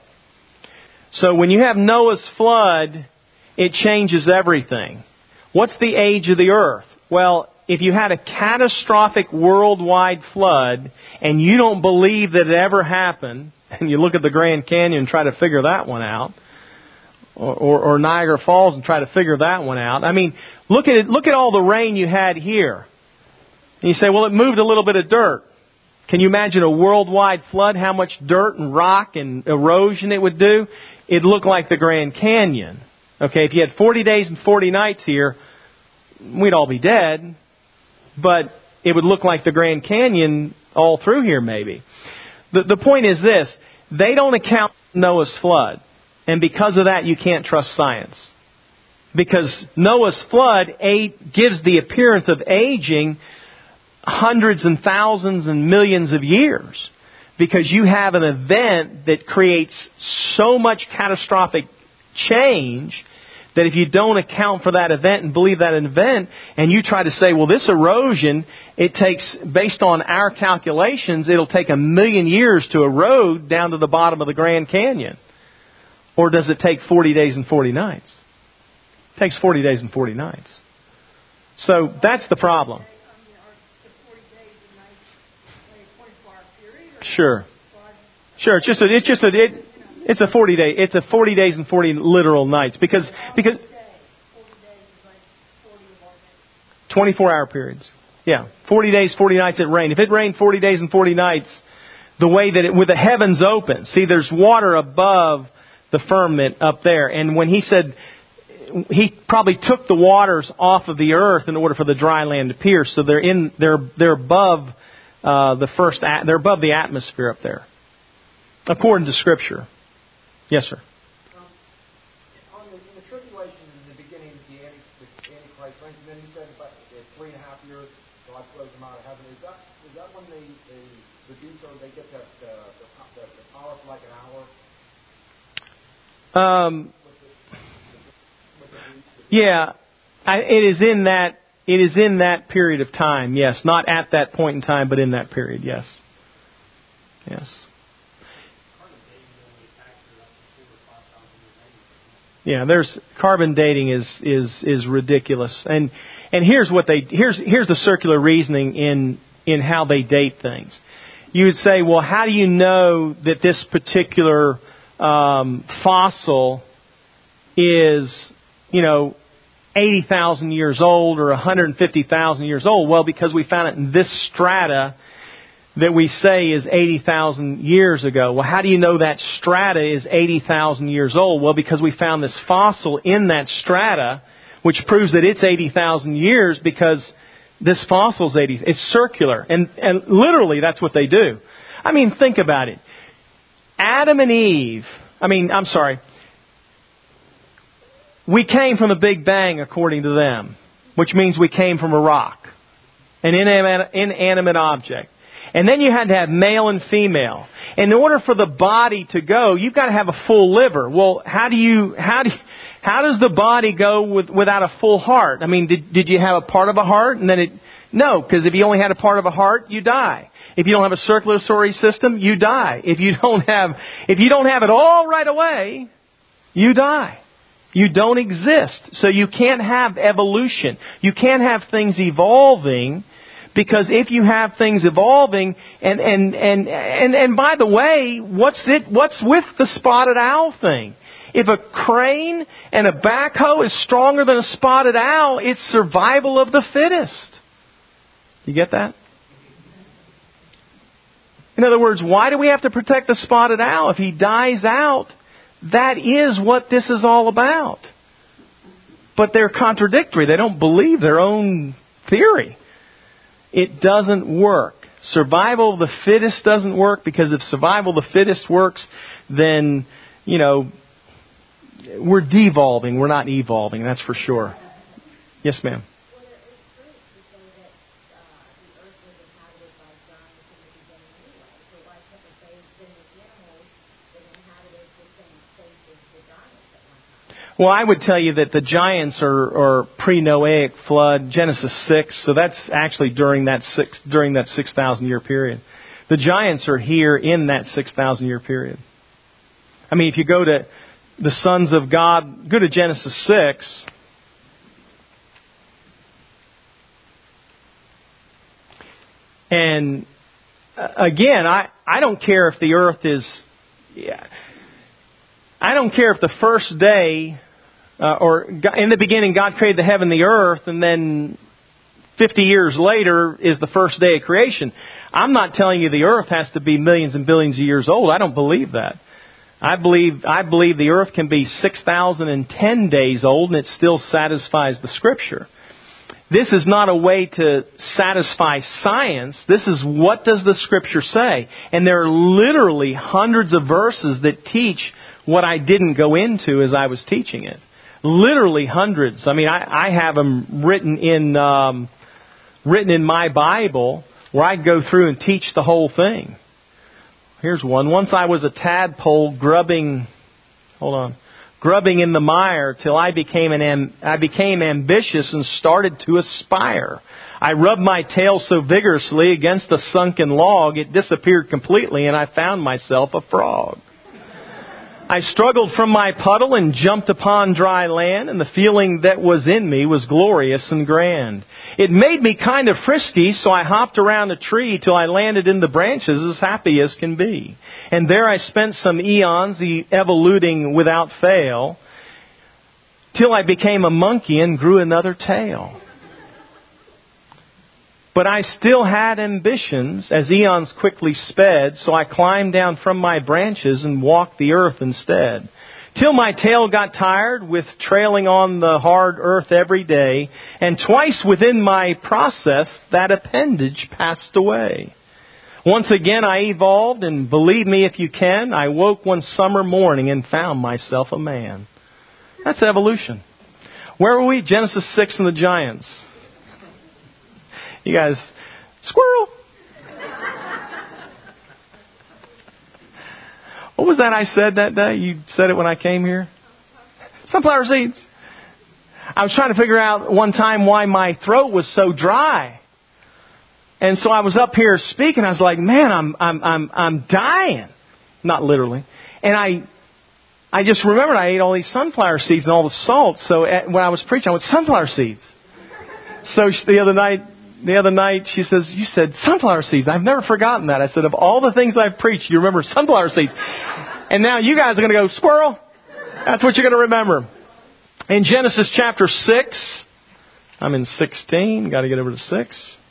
So when you have Noah's flood, it changes everything. What's the age of the earth? Well, if you had a catastrophic worldwide flood and you don't believe that it ever happened, and you look at the Grand Canyon and try to figure that one out, or, or, or Niagara Falls and try to figure that one out. I mean, look at it. Look at all the rain you had here. And you say, well, it moved a little bit of dirt. Can you imagine a worldwide flood? How much dirt and rock and erosion it would do? It'd look like the Grand Canyon. Okay, if you had forty days and forty nights here, we'd all be dead. But it would look like the Grand Canyon all through here maybe. The, the point is this. They don't account for Noah's flood. And because of that, you can't trust science. Because Noah's flood gives the appearance of aging hundreds and thousands and millions of years. Because you have an event that creates so much catastrophic change that if you don't account for that event and believe that event, and you try to say, well, this erosion, it takes, based on our calculations, it'll take a million years to erode down to the bottom of the Grand Canyon. Or does it take forty days and forty nights? It takes forty days and forty nights. So that's the problem. Sure. Sure. It's just a, it's just a, it, it's a forty day, it's a forty days and forty literal nights because, because twenty-four hour periods. Yeah. forty days, forty nights it rained. If it rained forty days and forty nights, the way that it, with the heavens open, see, there's water above the firmament up there. And when he said, he probably took the waters off of the earth in order for the dry land to appear. So they're in, they're, they're above, uh, the first, they're above the atmosphere up there. According to Scripture. Yes, sir. Um, on the, in the tribulation in the beginning, the, anti, the Antichrist reigns, and then he said about uh, three and a half years, God throws them out of heaven. Is that is that when they, they the beast, or they get that uh, the, the, the power for like an hour? Um. Yeah, I, it is in that it is in that period of time. Yes, not at that point in time, but in that period. Yes. Yes. Yeah, there's carbon dating is is is ridiculous, and and here's what they here's here's the circular reasoning in in how they date things. You would say, well, how do you know that this particular um, fossil is, you know, eighty thousand years old or one hundred fifty thousand years old? Well, because we found it in this strata that we say is eighty thousand years ago. Well, how do you know that strata is eighty thousand years old? Well, because we found this fossil in that strata, which proves that it's eighty thousand years, because This fossil's eighty. It's circular. And, and literally that's what they do. I mean, think about it. Adam and Eve, I mean, I'm sorry. We came from the Big Bang according to them, which means we came from a rock, an inanimate, inanimate object. And then you had to have male and female. In order for the body to go, you've got to have a full liver. Well, how do you, how do you, how does the body go with, without a full heart? I mean, did, did you have a part of a heart and then it, no, because if you only had a part of a heart, you die. If you don't have a circulatory system, you die. If you don't have, if you don't have it all right away, you die. You don't exist. So you can't have evolution. You can't have things evolving. Because if you have things evolving, and, and, and, and, and by the way, what's it, what's with the spotted owl thing? If a crane and a backhoe is stronger than a spotted owl, it's survival of the fittest. You get that? In other words, why do we have to protect the spotted owl? If he dies out, that is what this is all about. But they're contradictory. They don't believe their own theory. It doesn't work. Survival of the fittest doesn't work, because if survival of the fittest works, then, you know, we're devolving. We're not evolving, that's for sure. Yes, ma'am. Well, it's true to say that uh, the earth was inhabited by giants in the beginning anyway. So why couldn't it say then the animals that inhabited the same space as the giants at one time? Well, I would tell you that the giants are, are pre-Noahic flood, Genesis six. So that's actually during that six during that six thousand year period. The giants are here in that six thousand year period. I mean, if you go to the sons of God, go to Genesis six. And again, I, I don't care if the earth is... Yeah, I don't care if the first day, uh, or in the beginning God created the heaven and the earth, and then fifty years later is the first day of creation. I'm not telling you the earth has to be millions and billions of years old. I don't believe that. I believe I believe the earth can be six thousand ten days old and it still satisfies the Scripture. This is not a way to satisfy science. This is what does the Scripture say. And there are literally hundreds of verses that teach what I didn't go into as I was teaching it. Literally hundreds. I mean, I, I have them written in um, written in my Bible where I go through and teach the whole thing. Here's one. Once I was a tadpole grubbing, hold on, grubbing in the mire till I became an am, I became ambitious and started to aspire. I rubbed my tail so vigorously against a sunken log it disappeared completely, and I found myself a frog. I struggled from my puddle and jumped upon dry land, and the feeling that was in me was glorious and grand. It made me kind of frisky, so I hopped around a tree till I landed in the branches as happy as can be. And there I spent some eons evoluting without fail, till I became a monkey and grew another tail. But I still had ambitions as eons quickly sped, so I climbed down from my branches and walked the earth instead. Till my tail got tired with trailing on the hard earth every day, and twice within my process that appendage passed away. Once again I evolved, and believe me if you can, I woke one summer morning and found myself a man. That's evolution. Where were we? Genesis six and the giants. You guys, squirrel. What was that I said that day? You said it when I came here? Sunflower seeds. I was trying to figure out one time why my throat was so dry. And so I was up here speaking. I was like, man, I'm I'm I'm I'm dying. Not literally. And I I just remembered I ate all these sunflower seeds and all the salt. So when I was preaching, I went, sunflower seeds. So the other night, The other night, she says, you said sunflower seeds. I've never forgotten that. I said, of all the things I've preached, you remember sunflower seeds. And now you guys are going to go, squirrel. That's what you're going to remember. In Genesis chapter six, I'm in sixteen. Got to get over to six.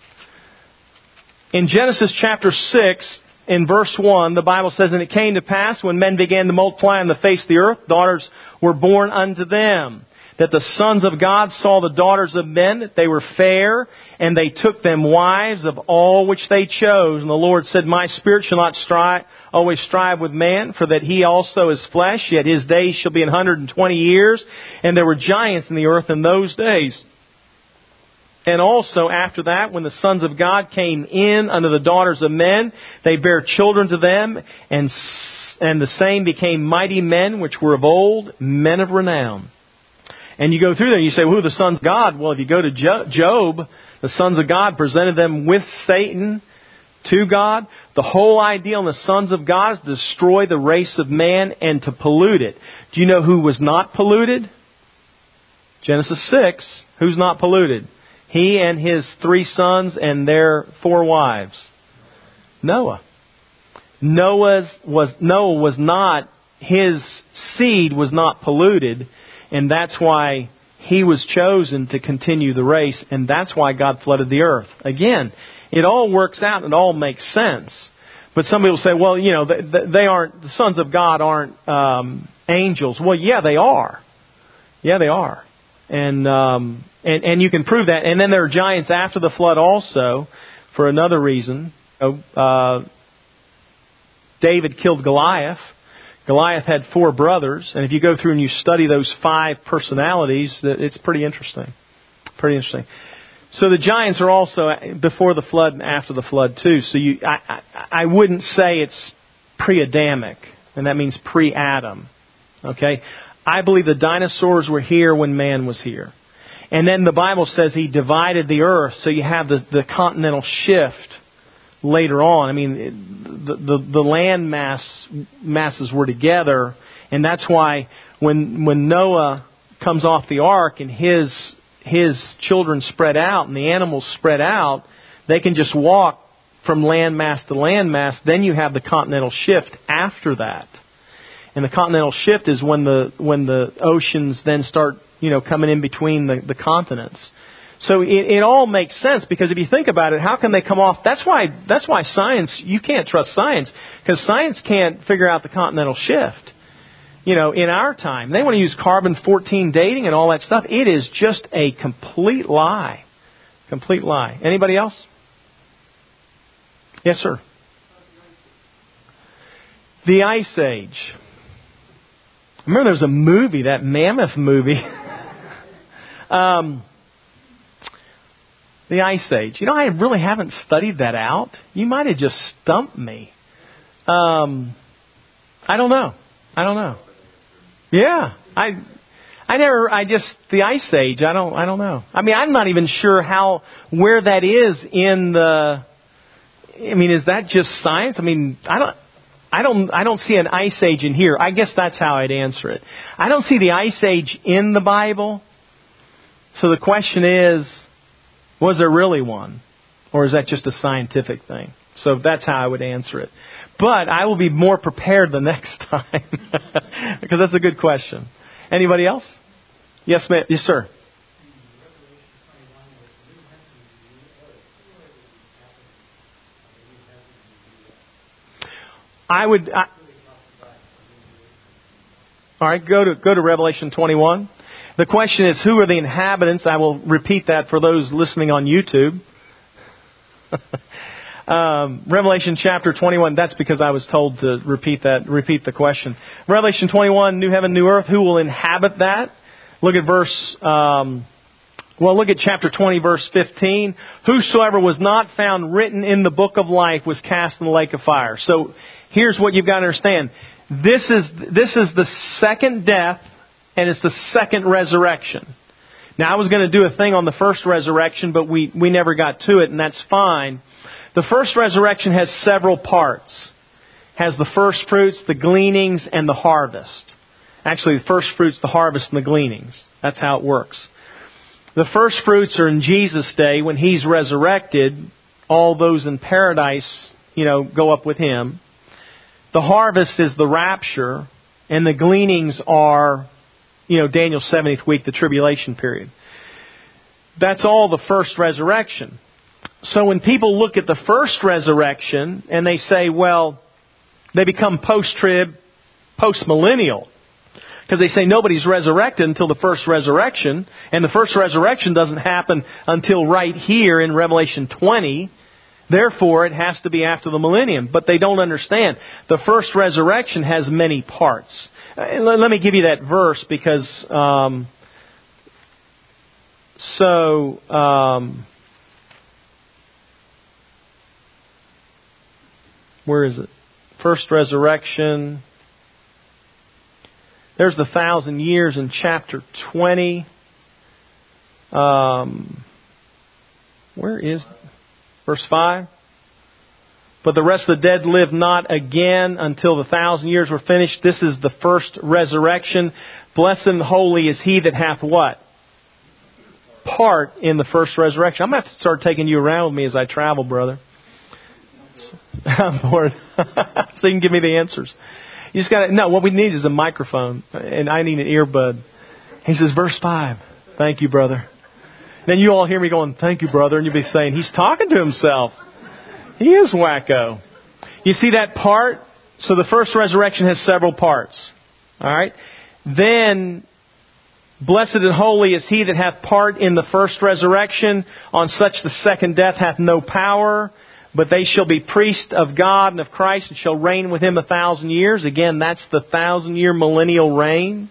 In Genesis chapter six, in verse one, the Bible says, and it came to pass when men began to multiply on the face of the earth, daughters were born unto them. that the sons of God saw the daughters of men, that they were fair, and they took them wives of all which they chose. And the Lord said, My spirit shall not strive, always strive with man, for that he also is flesh, yet his days shall be an hundred and twenty years. And there were giants in the earth in those days. And also after that, when the sons of God came in unto the daughters of men, they bare children to them, and and the same became mighty men, which were of old, men of renown. And you go through there and you say, well, who are the sons of God? Well, if you go to Job, the sons of God presented them with Satan to God. The whole idea on the sons of God is to destroy the race of man and to pollute it. Do you know who was not polluted? Genesis six. Who's not polluted? He and his three sons and their four wives. Noah. Noah's was Noah was not, his seed was not polluted, and that's why he was chosen to continue the race, and that's why God flooded the earth. Again, it all works out and it all makes sense. But some people say, well, you know, they aren't, the sons of God aren't um, angels. Well, yeah, they are. Yeah, they are. And, um, and and you can prove that. And then there are giants after the flood also, for another reason. Uh, David killed Goliath. Goliath had four brothers. And if you go through and you study those five personalities, it's pretty interesting. Pretty interesting. So the giants are also before the flood and after the flood too. So you, I, I, I wouldn't say it's pre-Adamic. And that means pre-Adam. Okay? I believe the dinosaurs were here when man was here. And then the Bible says He divided the earth, so you have the, the continental shift later on. I mean, the, the, the land mass masses were together, and that's why when when Noah comes off the ark and his his children spread out and the animals spread out, they can just walk from land mass to land mass. Then you have the continental shift after that. And the continental shift is when the when the oceans then start, you know, coming in between the, the continents. So it, it all makes sense, because if you think about it, how can they come off? That's why that's why science, you can't trust science, because science can't figure out the continental shift. You know, in our time, they want to use carbon fourteen dating and all that stuff. It is just a complete lie. Complete lie. Anybody else? Yes, sir. The Ice Age. Remember, there was a movie, that Mammoth movie. um, the Ice Age. You know, I really haven't studied that out. You might have just stumped me. Um, I don't know. I don't know. Yeah, I, I never. I just the Ice Age. I don't. I don't know. I mean, I'm not even sure how where that is in the. I mean, is that just science? I mean, I don't. I don't I don't see an ice age in here. I guess that's how I'd answer it. I don't see the ice age in the Bible. So the question is, was there really one? Or is that just a scientific thing? So that's how I would answer it. But I will be more prepared the next time. Because that's a good question. Anybody else? Yes, ma'am. Yes, sir. I would. I, all right, go to go to Revelation twenty-one. The question is, who are the inhabitants? I will repeat that for those listening on YouTube. um, Revelation chapter twenty-one. That's because I was told to repeat that. Repeat the question. Revelation twenty-one. New heaven, new earth. Who will inhabit that? Look at verse. Um, well, look at chapter twenty, verse fifteen. Whosoever was not found written in the book of life was cast in the lake of fire. So here's what you've got to understand. This is this is the second death, and it's the second resurrection. Now, I was going to do a thing on the first resurrection, but we, we never got to it, and that's fine. The first resurrection has several parts. It has the first fruits, the gleanings, and the harvest. Actually, the first fruits, the harvest, and the gleanings. That's how it works. The first fruits are in Jesus' day when He's resurrected. All those in paradise, you know, go up with Him. The harvest is the rapture, and the gleanings are, you know, Daniel's seventieth week, the tribulation period. That's all the first resurrection. So when people look at the first resurrection and they say, well, they become post-trib, post-millennial. Because they say nobody's resurrected until the first resurrection. And the first resurrection doesn't happen until right here in Revelation twenty. Therefore, it has to be after the millennium. But they don't understand. The first resurrection has many parts. Let me give you that verse because... Um, so... Um, where is it? First resurrection... There's the thousand years in chapter twenty. Um, where is verse five? But the rest of the dead live not again until the thousand years were finished. This is the first resurrection. Blessed and holy is he that hath what? Part in the first resurrection. I'm going to have to start taking you around with me as I travel, brother. I'm bored. So you can give me the answers. You just got to, no, what we need is a microphone, and I need an earbud. He says, verse five. Thank you, brother. Then you all hear me going, thank you, brother, and you'll be saying, he's talking to himself. He is wacko. You see that part? So the first resurrection has several parts. All right? Then, blessed and holy is he that hath part in the first resurrection. On such the second death hath no power. But they shall be priests of God and of Christ and shall reign with Him a thousand years. Again, that's the thousand year millennial reign.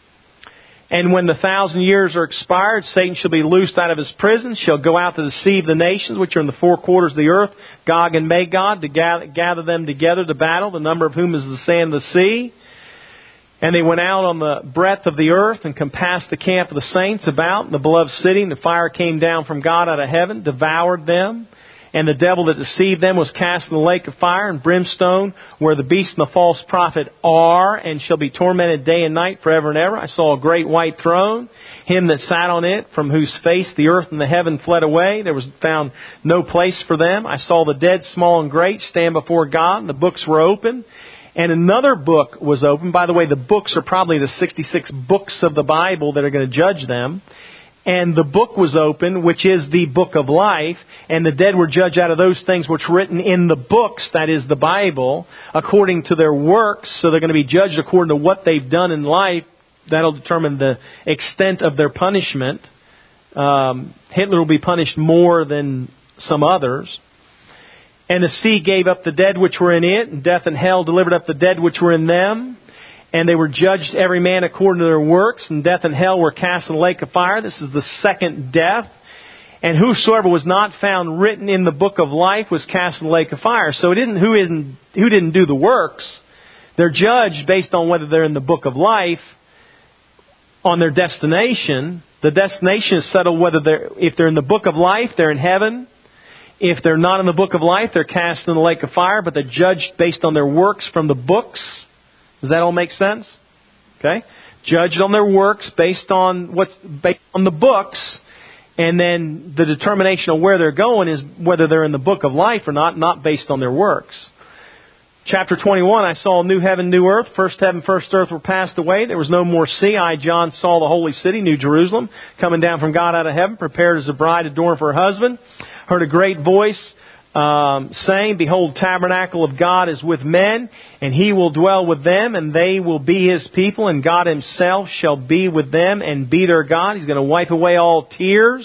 And when the thousand years are expired, Satan shall be loosed out of his prison, shall go out to deceive the nations which are in the four quarters of the earth, Gog and Magog, to gather, gather them together to battle, the number of whom is the sand of the sea. And they went out on the breadth of the earth and compassed the camp of the saints about in the beloved city. And the fire came down from God out of heaven, devoured them. And the devil that deceived them was cast in the lake of fire and brimstone, where the beast and the false prophet are, and shall be tormented day and night forever and ever. I saw a great white throne, him that sat on it, from whose face the earth and the heaven fled away. There was found no place for them. I saw the dead, small and great, stand before God, and the books were open. And another book was opened. By the way, the books are probably the sixty-six books of the Bible that are going to judge them. And the book was open, which is the book of life, and the dead were judged out of those things which were written in the books, that is the Bible, according to their works. So they're going to be judged according to what they've done in life. That'll determine the extent of their punishment. Um, Hitler will be punished more than some others. And the sea gave up the dead which were in it, and death and hell delivered up the dead which were in them. And they were judged every man according to their works, and death and hell were cast in the lake of fire. This is the second death. And whosoever was not found written in the book of life was cast in the lake of fire. So it isn't who isn't who didn't do the works. They're judged based on whether they're in the book of life, on their destination. The destination is settled whether they're if they're in the book of life, they're in heaven. If they're not in the book of life, they're cast in the lake of fire, but they're judged based on their works from the books. Does that all make sense? Okay. Judged on their works based on what's based on the books, and then the determination of where they're going is whether they're in the book of life or not, not based on their works. Chapter twenty-one, I saw a new heaven, new earth. First heaven, first earth were passed away. There was no more sea. I, John, saw the holy city, New Jerusalem, coming down from God out of heaven, prepared as a bride adorned for her husband. Heard a great voice Um, saying, Behold, tabernacle of God is with men, and He will dwell with them, and they will be His people, and God Himself shall be with them and be their God. He's going to wipe away all tears.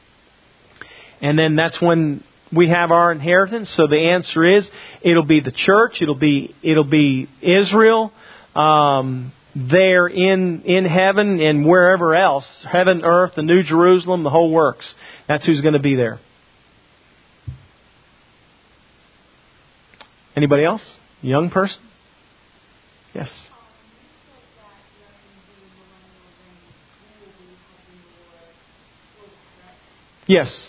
And then that's when we have our inheritance. So the answer is, it'll be the church, it'll be it'll be Israel, um, there in in heaven and wherever else, heaven, earth, the New Jerusalem, the whole works. That's who's going to be there. Anybody else? Young person? Yes. Yes.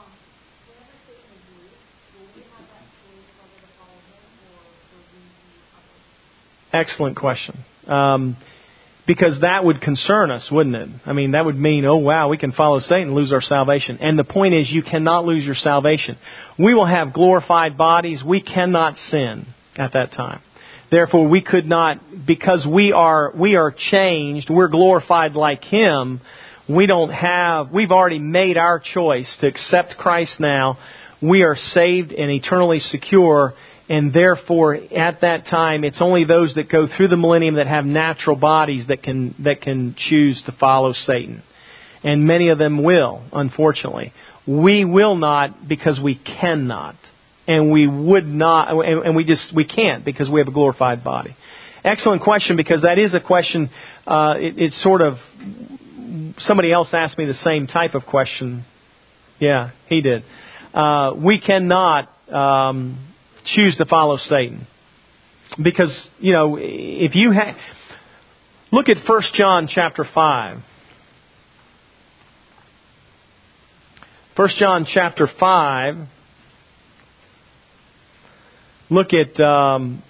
Excellent question. Um, because that would concern us, wouldn't it? I mean, that would mean, oh wow, we can follow Satan and lose our salvation. And the point is, you cannot lose your salvation. We will have glorified bodies. We cannot sin at that time. Therefore, we could not, because we are we are changed, we're glorified like Him. We don't have, we've already made our choice to accept Christ now. We are saved and eternally secure, And therefore, at that time, it's only those that go through the millennium that have natural bodies that can that can choose to follow Satan. And many of them will, unfortunately. We will not because we cannot. And we would not, and we just, we can't because we have a glorified body. Excellent question, because that is a question, uh, it, it's sort of, somebody else asked me the same type of question. Yeah, he did. Uh, we cannot um, choose to follow Satan. Because, you know, if you ha- look at First John chapter five. First John chapter five. Look at um,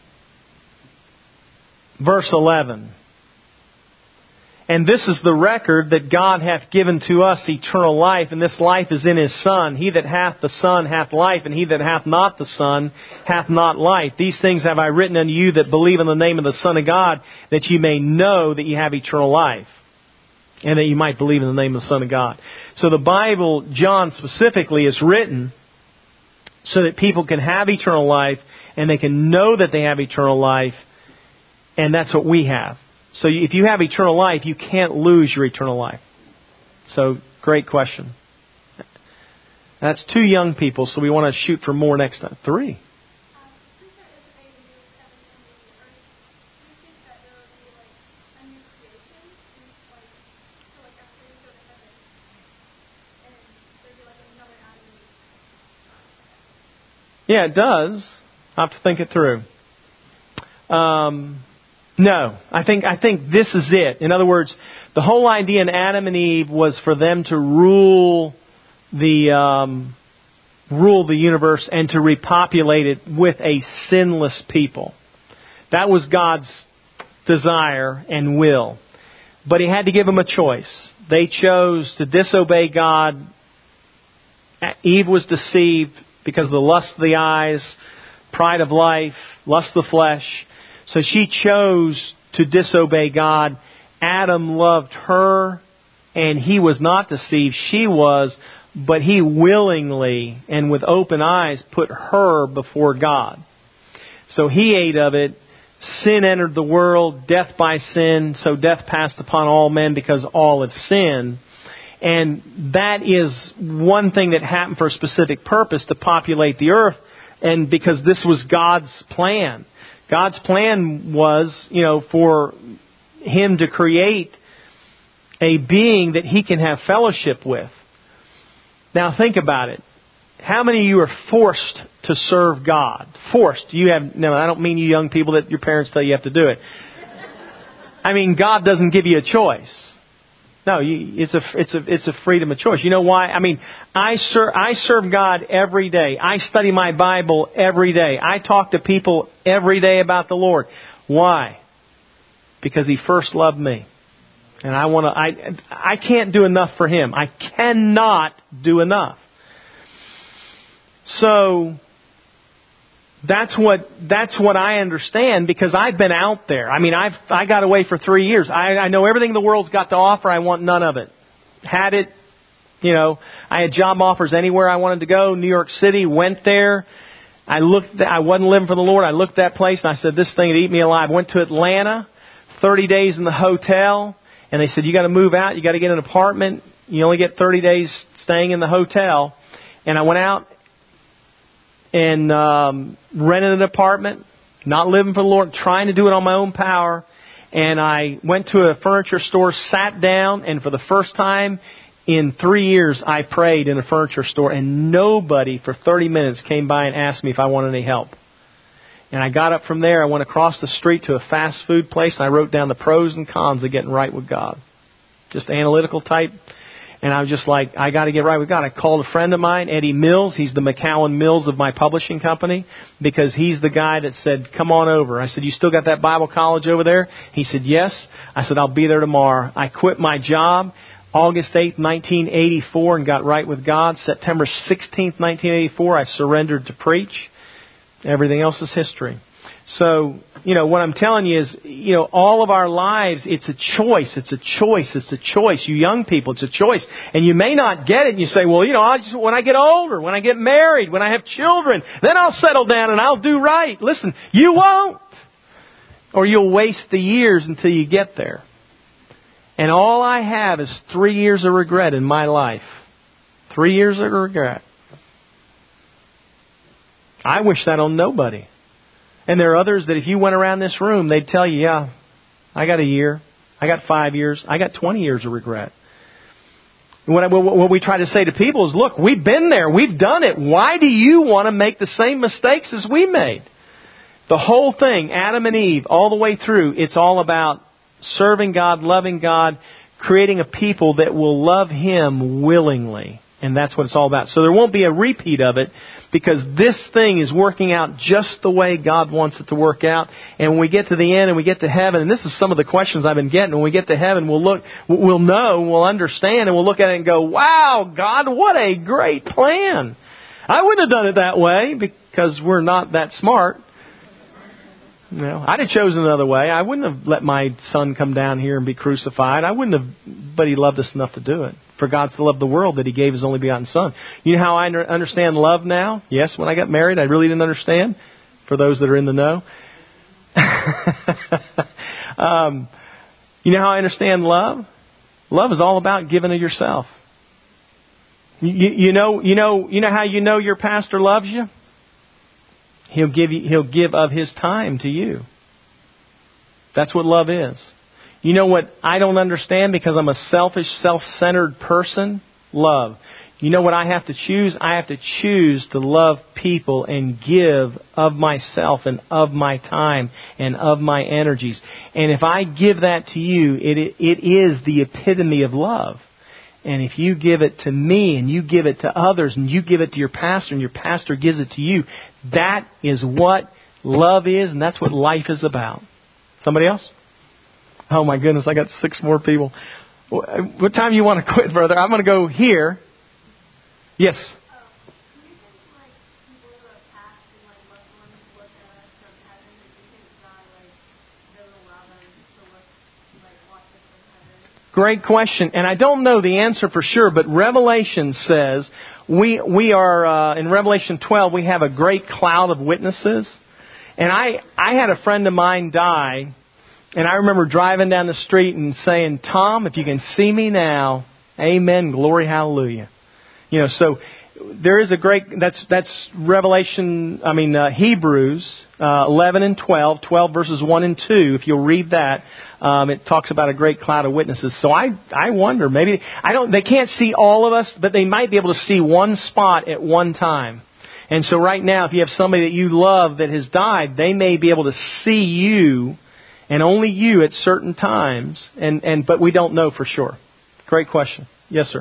verse eleven. And this is the record that God hath given to us eternal life, and this life is in His Son. He that hath the Son hath life, and he that hath not the Son hath not life. These things have I written unto you that believe in the name of the Son of God, that ye may know that ye have eternal life, and that you might believe in the name of the Son of God. So the Bible, John specifically, is written so that people can have eternal life, and they can know that they have eternal life, and that's what we have. So if you have eternal life, you can't lose your eternal life. So, great question. That's two young people, so we want to shoot for more next time. Three. Yeah, it does. I'll have to think it through. Um... No, I think I think this is it. In other words, the whole idea in Adam and Eve was for them to rule the um, rule the universe and to repopulate it with a sinless people. That was God's desire and will. But He had to give them a choice. They chose to disobey God. Eve was deceived because of the lust of the eyes, pride of life, lust of the flesh. So she chose to disobey God. Adam loved her, and he was not deceived. She was, but he willingly and with open eyes put her before God. So he ate of it. Sin entered the world, death by sin. So death passed upon all men because all have sinned. And that is one thing that happened for a specific purpose, to populate the earth, and because this was God's plan. God's plan was, you know, for Him to create a being that He can have fellowship with. Now think about it. How many of you are forced to serve God? Forced. You have, no, I don't mean you young people that your parents tell you have to do it. I mean, God doesn't give you a choice. No, you, it's a it's a it's a freedom of choice. You know why? I mean, I serve I serve God every day. I study my Bible every day. I talk to people every day about the Lord. Why? Because He first loved me, and I want to. I I can't do enough for Him. I cannot do enough. So that's what that's what I understand, because I've been out there. I mean, I've I got away for three years. I, I know everything the world's got to offer. I want none of it. Had it, you know. I had job offers anywhere I wanted to go. New York City, went there. I looked. I wasn't living for the Lord. I looked at that place and I said, "This thing would eat me alive." Went to Atlanta, thirty days in the hotel, and they said, "You got to move out. You got to get an apartment. You only get thirty days staying in the hotel." And I went out and um, rented an apartment, not living for the Lord, trying to do it on my own power. And I went to a furniture store, sat down, and for the first time in three years, I prayed in a furniture store, and nobody for thirty minutes came by and asked me if I wanted any help. And I got up from there, I went across the street to a fast food place, and I wrote down the pros and cons of getting right with God. Just analytical type. And I was just like, I got to get right with God. I called a friend of mine, Eddie Mills. He's the McCowan Mills of my publishing company, because he's the guy that said, "Come on over." I said, "You still got that Bible college over there?" He said, "Yes." I said, "I'll be there tomorrow." I quit my job August eighth, nineteen eighty-four, and got right with God. September sixteenth, nineteen eighty-four, I surrendered to preach. Everything else is history. So, you know, what I'm telling you is, you know, all of our lives, it's a choice. It's a choice. It's a choice. You young people, it's a choice. And you may not get it. And you say, well, you know, I just, when I get older, when I get married, when I have children, then I'll settle down and I'll do right. Listen, you won't. Or you'll waste the years until you get there. And all I have is three years of regret in my life. Three years of regret. I wish that on nobody. And there are others that if you went around this room, they'd tell you, yeah, I got a year, I got five years, I got twenty years of regret. What, I, what we try to say to people is, look, we've been there, we've done it. Why do you want to make the same mistakes as we made? The whole thing, Adam and Eve, all the way through, it's all about serving God, loving God, creating a people that will love Him willingly. And that's what it's all about. So there won't be a repeat of it, because this thing is working out just the way God wants it to work out. And when we get to the end and we get to heaven, and this is some of the questions I've been getting, when we get to heaven, we'll look, we'll know, we'll understand, and we'll look at it and go, wow, God, what a great plan. I wouldn't have done it that way because we're not that smart. You know, I'd have chosen another way. I wouldn't have let my son come down here and be crucified. I wouldn't have, but He loved us enough to do it. For God so loved the world that He gave His only begotten Son. You know how I understand love now? Yes, when I got married, I really didn't understand. For those that are in the know. um, you know how I understand love? Love is all about giving of yourself. You, you know, you know, you know how you know your pastor loves you? He'll give you, he'll give of his time to you. That's what love is. You know what I don't understand because I'm a selfish, self-centered person? Love. You know what I have to choose? I have to choose to love people and give of myself and of my time and of my energies. And if I give that to you, it it is the epitome of love. And if you give it to me and you give it to others and you give it to your pastor and your pastor gives it to you, that is what love is, and that's what life is about. Somebody else? Oh my goodness, I got six more people. What time do you want to quit, brother? I'm going to go here. Yes. Uh, do you think like people who have passed and like loved ones look at us from heaven, and do you think God like doesn't allow them to look like watch us from heaven? Great question, and I don't know the answer for sure, but Revelation says we we are uh, in Revelation twelve. We have a great cloud of witnesses, and I I had a friend of mine die. And I remember driving down the street and saying, Tom, if you can see me now, amen, glory, hallelujah. You know, so there is a great, that's that's Revelation, I mean, uh, Hebrews uh, eleven and twelve, twelve verses one and two. If you'll read that, um, it talks about a great cloud of witnesses. So I I wonder, maybe, I don't, they can't see all of us, but they might be able to see one spot at one time. And so right now, if you have somebody that you love that has died, they may be able to see you, and only you at certain times, and, and but we don't know for sure. Great question. Yes, sir.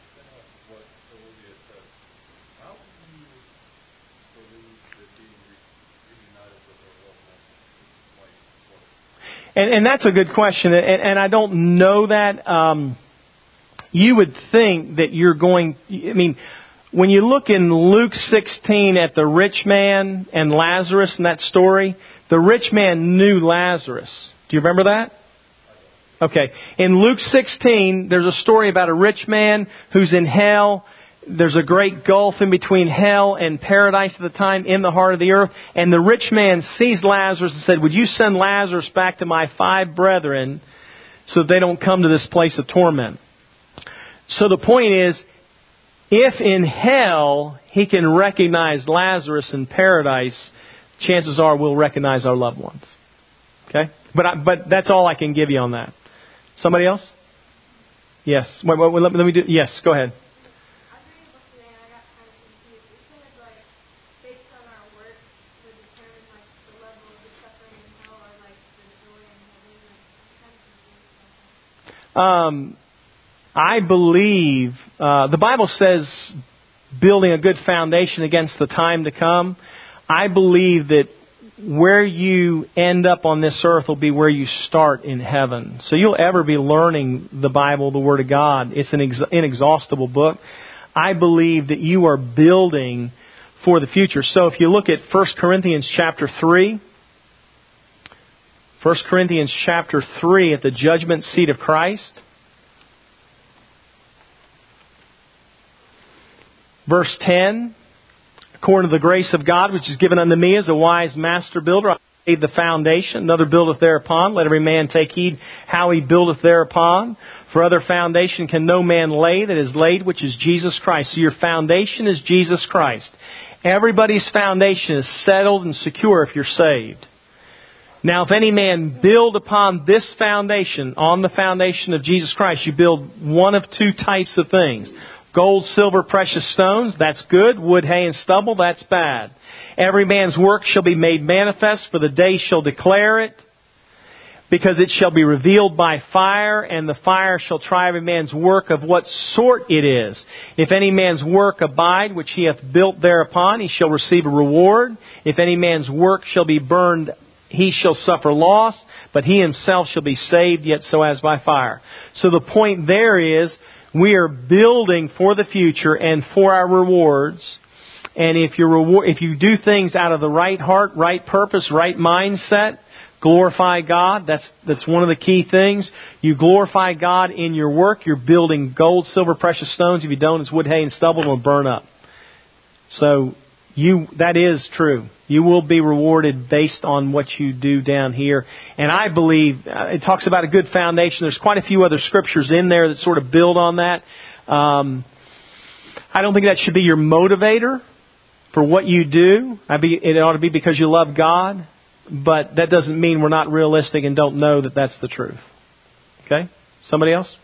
And, and that's a good question, and, and I don't know that. Um, you would think that you're going, I mean, when you look in Luke sixteen at the rich man and Lazarus in that story, the rich man knew Lazarus. Do you remember that? Okay. In Luke sixteen, there's a story about a rich man who's in hell. There's a great gulf in between hell and paradise at the time in the heart of the earth. And the rich man sees Lazarus and said, would you send Lazarus back to my five brethren so that they don't come to this place of torment? So the point is, if in hell he can recognize Lazarus in paradise, chances are we'll recognize our loved ones. Okay? But I, but that's all I can give you on that. Somebody else? Yes. Wait, wait, let, me, let me do. Yes, go ahead. I was reading a book today and I got kind of confused. It said like based on our work would determine like the level of the suffering in hell or like the joy in heaven. Like, I'm kind of confused. Um, I believe uh, the Bible says building a good foundation against the time to come. I believe that where you end up on this earth will be where you start in heaven. So you'll ever be learning the Bible, the Word of God. It's an ex- inexhaustible book. I believe that you are building for the future. So if you look at First Corinthians chapter three, First Corinthians chapter three at the judgment seat of Christ, verse ten, according to the grace of God which is given unto me as a wise master builder, I laid the foundation, another buildeth thereupon. Let every man take heed how he buildeth thereupon. For other foundation can no man lay that is laid, which is Jesus Christ. So your foundation is Jesus Christ. Everybody's foundation is settled and secure if you're saved. Now, if any man build upon this foundation, on the foundation of Jesus Christ, you build one of two types of things. Gold, silver, precious stones, that's good. Wood, hay, and stubble, that's bad. Every man's work shall be made manifest, for the day shall declare it, because it shall be revealed by fire, and the fire shall try every man's work of what sort it is. If any man's work abide, which he hath built thereupon, he shall receive a reward. If any man's work shall be burned, he shall suffer loss, but he himself shall be saved, yet so as by fire. So the point there is, we are building for the future and for our rewards. And if you reward, if you do things out of the right heart, right purpose, right mindset, glorify God. That's that's one of the key things. You glorify God in your work. You're building gold, silver, precious stones. If you don't, it's wood, hay, and stubble, and will burn up. So you that is true. You will be rewarded based on what you do down here. And I believe uh, it talks about a good foundation. There's quite a few other scriptures in there that sort of build on that. Um, I don't think that should be your motivator for what you do. I be, it ought to be because you love God. But that doesn't mean we're not realistic and don't know that that's the truth. Okay? Somebody else?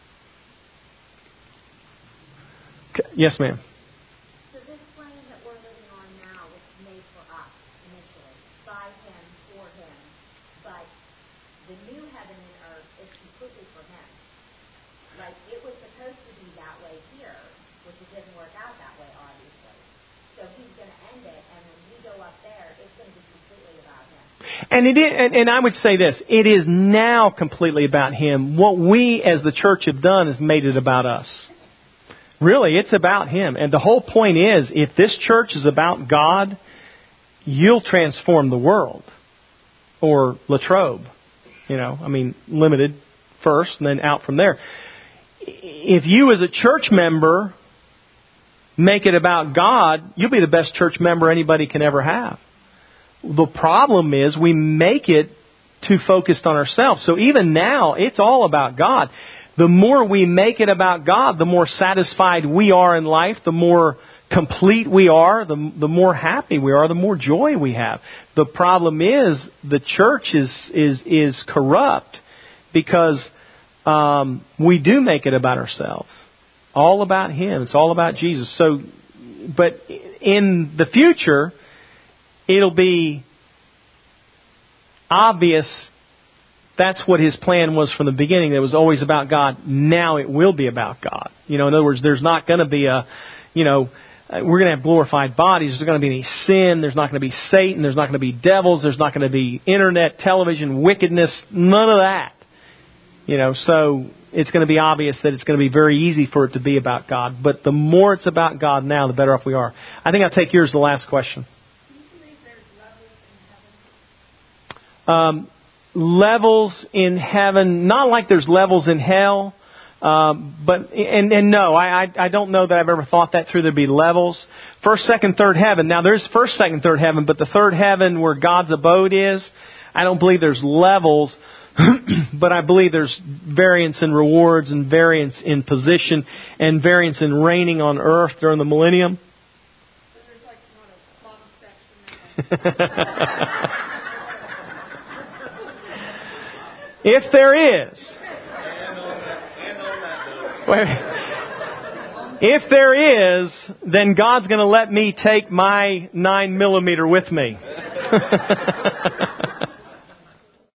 Okay. Yes, ma'am. So this plane that we're living on now was made for us initially, by Him, for Him. But the new heaven and earth is completely for Him. Like, it was supposed to be that way here, which it didn't work out that way, obviously. So He's going to end it, and when we go up there, it's going to be completely about Him. And it is, and, and I would say this, it is now completely about Him. What we as the church have done is made it about us. Really, it's about Him. And the whole point is, if this church is about God, you'll transform the world. Or Latrobe. You know, I mean, limited first and then out from there. If you as a church member make it about God, you'll be the best church member anybody can ever have. The problem is we make it too focused on ourselves. So even now, it's all about God. The more we make it about God, the more satisfied we are in life, the more complete we are, the, the more happy we are, the more joy we have. The problem is the church is is is corrupt because um, we do make it about ourselves. All about Him. It's all about Jesus. So, but in the future, it'll be obvious that's what His plan was from the beginning. It was always about God. Now it will be about God. You know, in other words, there's not going to be a, you know, we're going to have glorified bodies. There's not going to be any sin. There's not going to be Satan. There's not going to be devils. There's not going to be internet, television, wickedness. None of that. You know, so it's going to be obvious that it's going to be very easy for it to be about God. But the more it's about God now, the better off we are. I think I'll take yours the last question. Um, levels in heaven, not like there's levels in hell, um, but and, and no, I, I I don't know that I've ever thought that through. There'd be levels. First, second, third heaven. Now there's first, second, third heaven, but the third heaven where God's abode is, I don't believe there's levels, but I believe there's variance in rewards and variance in position and variance in reigning on earth during the millennium. So there's like not a bottom section. If there is, if there is, then God's going to let me take my nine millimeter with me.